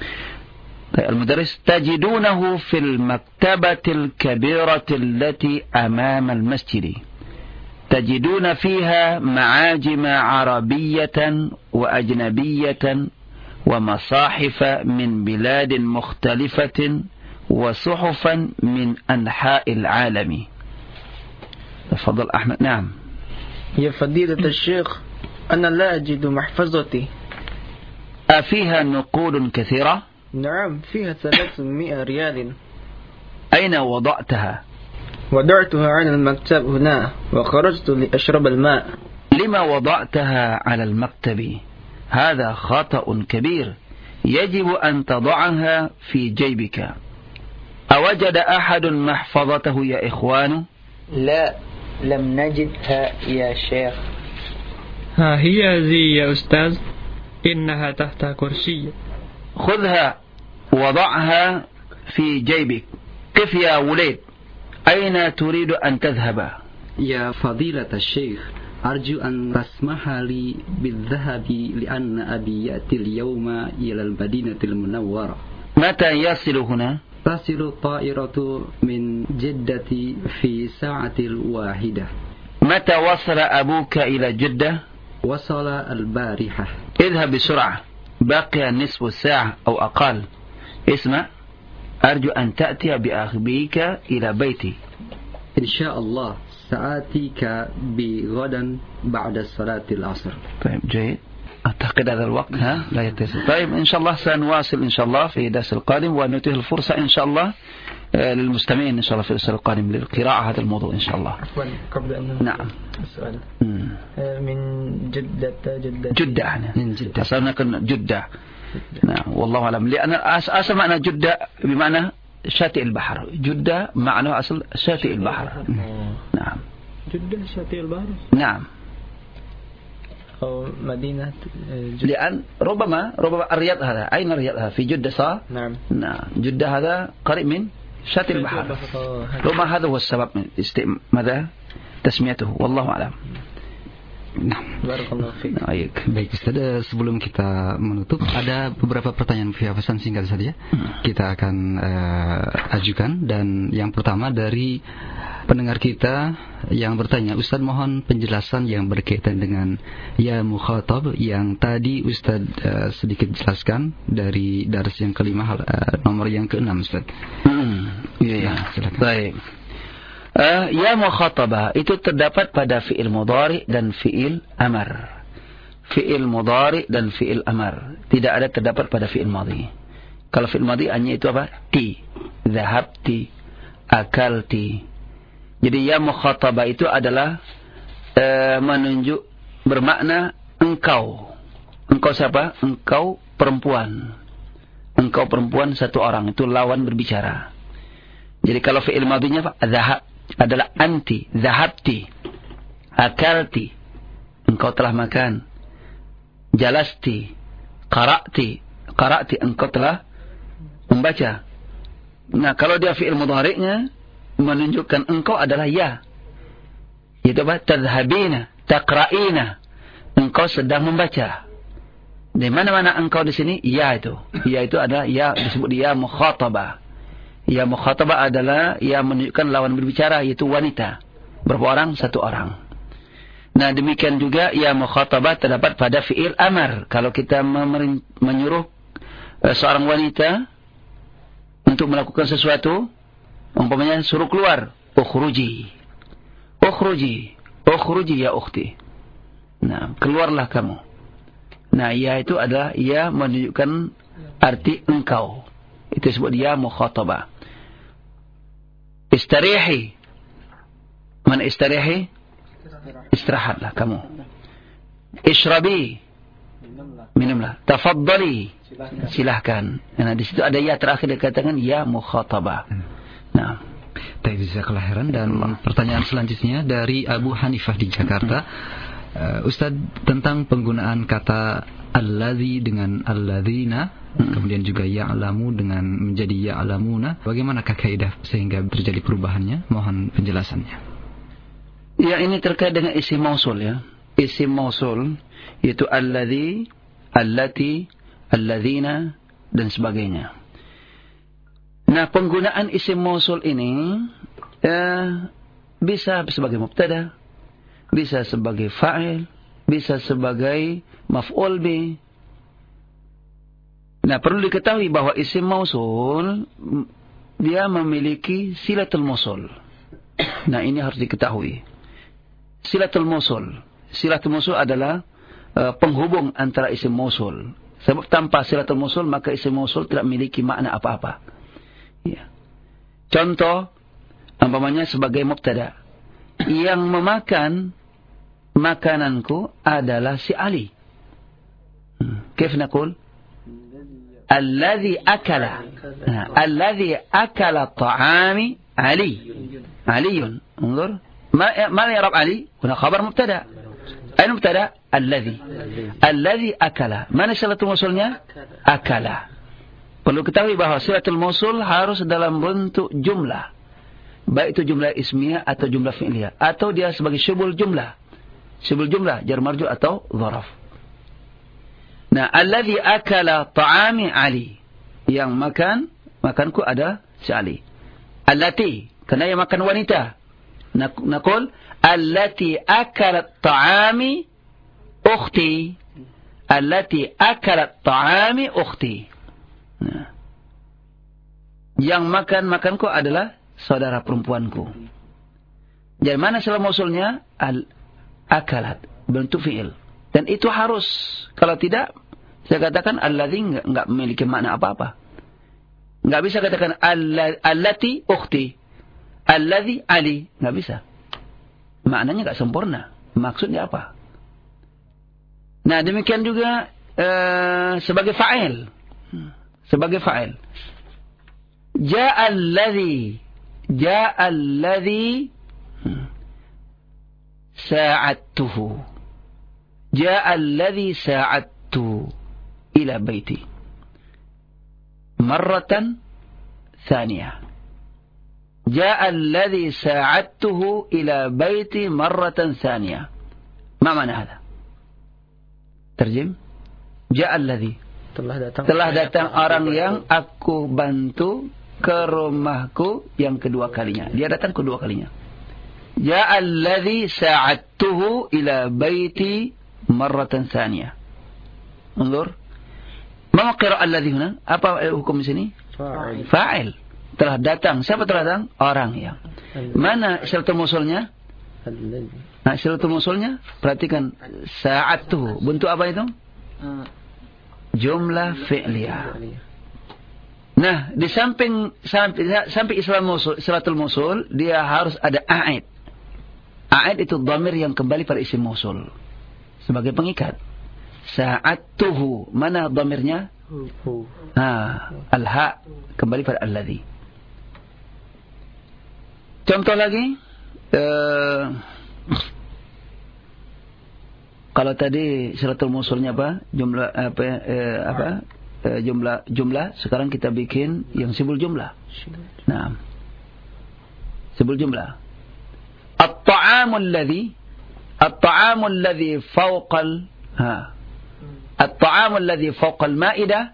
المدرس تجدونه في المكتبة الكبيرة التي أمام المسجد، تجدون فيها معاجم عربية وأجنبية ومصاحف من بلاد مختلفة وصحفا من أنحاء العالم. تفضل أحمد. نعم يا فضيلة الشيخ، أنا لا أجد محفظتي. أفيها نقود كثيرة؟ نعم فيها ثلاثمائة ريال. أين وضعتها؟ وضعتها على المكتب هنا وخرجت لأشرب الماء. لما وضعتها على المكتب؟ هذا خطأ كبير، يجب أن تضعها في جيبك. أوجد أحد محفظته يا إخوان؟ لا لم نجدها يا شيخ. ها هي ذي يا أستاذ، إنها تحت كرسي. خذها وضعها في جيبك. كيف يا وليد، أين تريد أن تذهب؟ يا فضيلة الشيخ، أرجو أن تسمح لي بالذهاب لأن أبي يأتي اليوم إلى المدينة المنورة. متى يصل هنا؟ تصل الطائرة من جدة في ساعة واحدة. متى وصل أبوك إلى جدة؟ وصل البارحة. اذهب بسرعة، بقي نصف ساعة أو أقل. اسمع، أرجو أن تأتي بأخبيك إلى بيتي. إن شاء الله سآتيك بغدا بعد صلاة العصر. طيب جيد. أعتقد هذا الوقت ها لا يتسع. طيب إن شاء الله سنواصل إن شاء الله في الدرس القادم، ونتيح الفرصة إن شاء الله للمستمعين إن شاء الله في الدرس القادم للقراءة هذا الموضوع إن شاء الله. قبل أن نعم السؤال من جدة جدة جدة من جدة أصلا كنا جدة. نعم والله أعلم، لأن أصل معنى جدة بمعنى شاطئ البحر. جدة معنى أصل شاطئ البحر. نعم جدة شاطئ البحر. نعم أو مدينة جدة. لأن ربما ربما الرياض هذا، أين الرياض هذا؟ في جدة صح؟ نعم. نعم جدة هذا قريب من شاطئ البحر. ربما هذا هو السبب من است... ماذا tasmiyatuhu wallahu a'lam. Nah, baik, baik Ustaz, sebelum kita menutup ada beberapa pertanyaan via pesan singkat saja hmm. kita akan uh, ajukan. Dan yang pertama dari pendengar kita yang bertanya, Ustaz mohon penjelasan yang berkaitan dengan ya mukhatab yang tadi Ustaz uh, sedikit jelaskan dari dars yang kelima uh, nomor yang keenam Ustaz. Hmm. Iya, nah, silakan. Baik. Uh, ya mukhatabah itu terdapat pada fi'il mudhari dan fi'il amar. Fi'il mudhari dan fi'il amar tidak ada terdapat pada fi'il madhi. Kalau fi'il madhi hanya itu apa? Ti, dhahabti, akalti. Jadi ya mukhatabah itu adalah uh, menunjuk bermakna engkau. Engkau siapa? Engkau perempuan. Engkau perempuan satu orang, itu lawan berbicara. Jadi kalau fi'il madhinya apa? Dhahab adalah anti, dhahabti, akalti, engkau telah makan, jalasti, qara'ti, qara'ti, engkau telah membaca. Nah, kalau dia fi'il mudhari'nya menunjukkan engkau adalah ya. Itu apa? Tadhhabina, taqra'ina, engkau sedang membaca. Di mana-mana engkau di sini ya itu. Ya itu adalah ya, disebut ya mukhatabah. Ya mukhatabah adalah ya menunjukkan lawan berbicara, yaitu wanita. Berapa orang? Satu orang. Nah, demikian juga ya mukhatabah terdapat pada fi'il amar. Kalau kita menyuruh uh, seorang wanita untuk melakukan sesuatu, umpamanya suruh keluar, ukhruji, ukhruji, ukhruji ya ukhti. Nah, keluarlah kamu. Nah, ya itu adalah ya menunjukkan arti engkau. Itu disebut ya mukhatabah. Istarihi. Man istarihi? Istirahatlah kamu. Ishrabi. Minumlah. Tafaddali. Silahkan. Nah, di situ ada ya terakhir dikatakan ya mukhatabah. Nah, Taib jazakallahu khairan. Dan pertanyaan selanjutnya dari Abu Hanifah di Jakarta. Uh, Ustaz, tentang penggunaan kata alladzi dengan alladzina, hmm. kemudian juga ya'lamu dengan menjadi ya'lamuna, bagaimanakah kaidah sehingga terjadi perubahannya? Mohon penjelasannya. Ya, ini terkait dengan isim mausul ya. Isim mausul yaitu alladzi, allati, alladzina dan sebagainya. Nah, penggunaan isim mausul ini eh, bisa sebagai mubtada, bisa sebagai fa'il, bisa sebagai maf'ul bih. Nah, perlu diketahui bahwa isim mausul dia memiliki silatul mausul. Nah, ini harus diketahui. Silatul mausul. Silatul mausul adalah uh, penghubung antara isim mausul. Sebab tanpa silatul mausul maka isim mausul tidak memiliki makna apa-apa. Ya. Contoh, umpamanya sebagai mubtada. Yang memakan makananku adalah si Ali. Kaif naqul? Alladhi akala. Alladhi akala ta'ami Ali. Aliyun. Unzur. ما ما يعرف علي هنا خبر مبتدا. أين مبتدا؟ الذي. الذي أكل. Mana silatul mausulnya? Akala. Perlu ketahui bahwa silatul mausul harus dalam bentuk jumlah. Baik itu jumlah ismiyah atau jumlah fi'liyah, atau dia sebagai syubul jumlah. Syubul jumlah jar marju atau dzaraf. Nah, alladzi akala ta'ami Ali. Yang makan, makanku ada si Ali. Allati, karena yang makan wanita. Naqul allati akalat ta'ami ukhti. Allati akalat ta'ami ukhti. Nah. Yang makan makanku adalah saudara perempuanku. Jadi mana salah mausulnya? Al akalat, bentuk fi'il. Dan itu harus, kalau tidak saya katakan alladzi enggak enggak memiliki makna apa-apa. Enggak bisa katakan allati ukhti. Alladzi Ali, nggak bisa. Maknanya nggak sempurna. Maksudnya apa? Nah, demikian juga uh, sebagai fa'il. Sebagai fa'il. Ja'alladzi, ja'alladzi sa'adtuhu. Ja'alladzi sa'adtu ila baiti. Marratan thaniyah. Ja'a alladhi sa'adtuhu ila baiti marratan thaniyah. Ma mana hada? Terjem. Ja'a alladhi. Telah datang, Telah datang orang yang aku bantu ke rumahku yang kedua kalinya. Dia datang kedua kalinya. Ja'a alladhi sa'adtuhu ila baiti marratan thaniyah. Unzur. Ma qira alladhi huna? Apa hukum di sini? Fa'il. Fa'il. Telah datang. Siapa telah datang? Orang yang. Mana syaratul mausulnya? Nah, syaratul mausulnya perhatikan, sa'adtuhu. Bentuk apa itu? Jumlah fi'liyah. Nah, di samping sampai sampai Islam mausul, syaratul mausul, dia harus ada a'id. A'id itu dhamir yang kembali pada isim mausul sebagai pengikat. Sa'adtuhu, mana dhamirnya? Nah, al-ha kembali pada alladhi. Contoh lagi, uh, kalau tadi syaratul mausulnya apa? Jumlah apa? Uh, apa? Uh, jumlah jumlah. Sekarang kita bikin yang sibul jumlah. Nah, sibul jumlah. At-ta'amul ladzi, at-ta'amul ladzi fawqal, ha, at-ta'amul ladzi fawqal ma'idah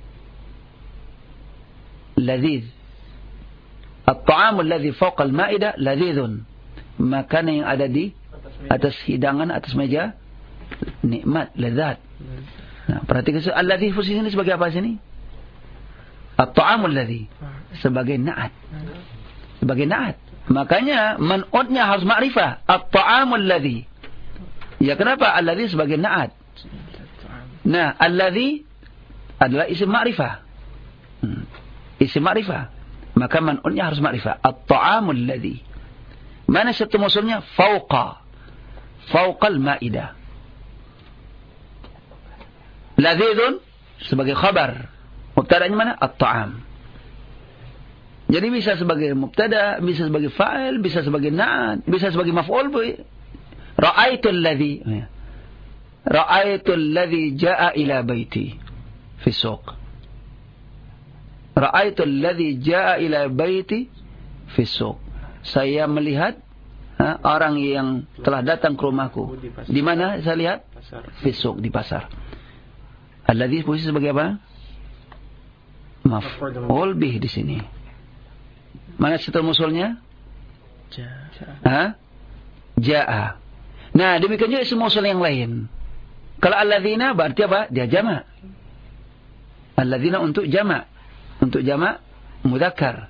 ladhiz. At-ta'amul ladzi fawqal ma'idah ladhizun. Makanan yang ada di atas hidangan, atas meja, nikmat, lezat. Nah, perhatikan alladzi posisi ini sebagai apa sini? At-ta'amul ladzi sebagai na'at. Sebagai na'at. Makanya man'utnya harus ma'rifah. At-ta'amul ladzi. Ya, kenapa alladzi sebagai na'at? Nah, alladzi adalah isim ma'rifah. Hmm. Isim ma'rifah. Maka man'unnya harus ma'rifah. At-ta'amul ladzi. Mana satu mausulnya? Fauqa. Fauqal ma'idah. Ladzizun sebagai khabar. Mubtada'nya mana? At-ta'am. Jadi bisa sebagai mubtada', bisa sebagai fa'il, bisa sebagai na'at, bisa sebagai maf'ul bi. Ra'aitul ladzi. Ra'aitul ladzi ja'a ila baiti fi suq. Ra'aitul ladzi jaa'a ila baiti fi suq. Saya melihat ha, orang yang telah datang ke rumahku. Di mana saya lihat? Fi suq, di pasar. Alladzi posisi sebagai apa? Maf'ul bih di sini. Mana syaratul mausulnya? Ha? Jaa'a. Nah, demikian juga isim mausul yang lain. Kalau alladzina berarti apa? Dia jama'. Alladzina untuk jama'. Untuk jama' mudzakkar.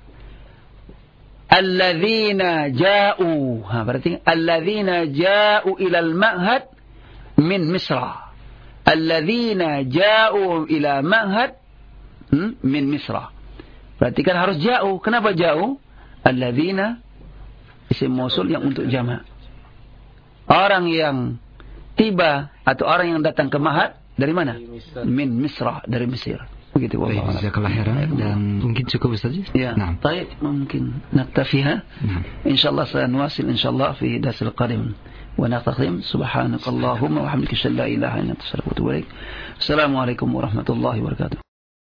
Alladzina ja'u. Ha, berarti alladzina ja'u ilal ma'had min Misra. Alladzina ja'u ila ma'had hmm, min Misra. Berarti kan harus ja'u. Kenapa ja'u? Alladzina isim mausul yang untuk jama'. Orang yang tiba atau orang yang datang ke Ma'had dari mana? Min Misra, dari Mesir. Begitu. Baik, jazakallah khairan. Dan mungkin cukup Ustaz? Ya. Nah, baik, mungkin naktafiha. Insyaallah sanuwasil insyaallah fi darsil qadim. Wa naqtadim subhanakallahumma wa bihamdika la ilaha illa anta astaghfiruka wa atubu ilaik. Assalamualaikum warahmatullahi wabarakatuh.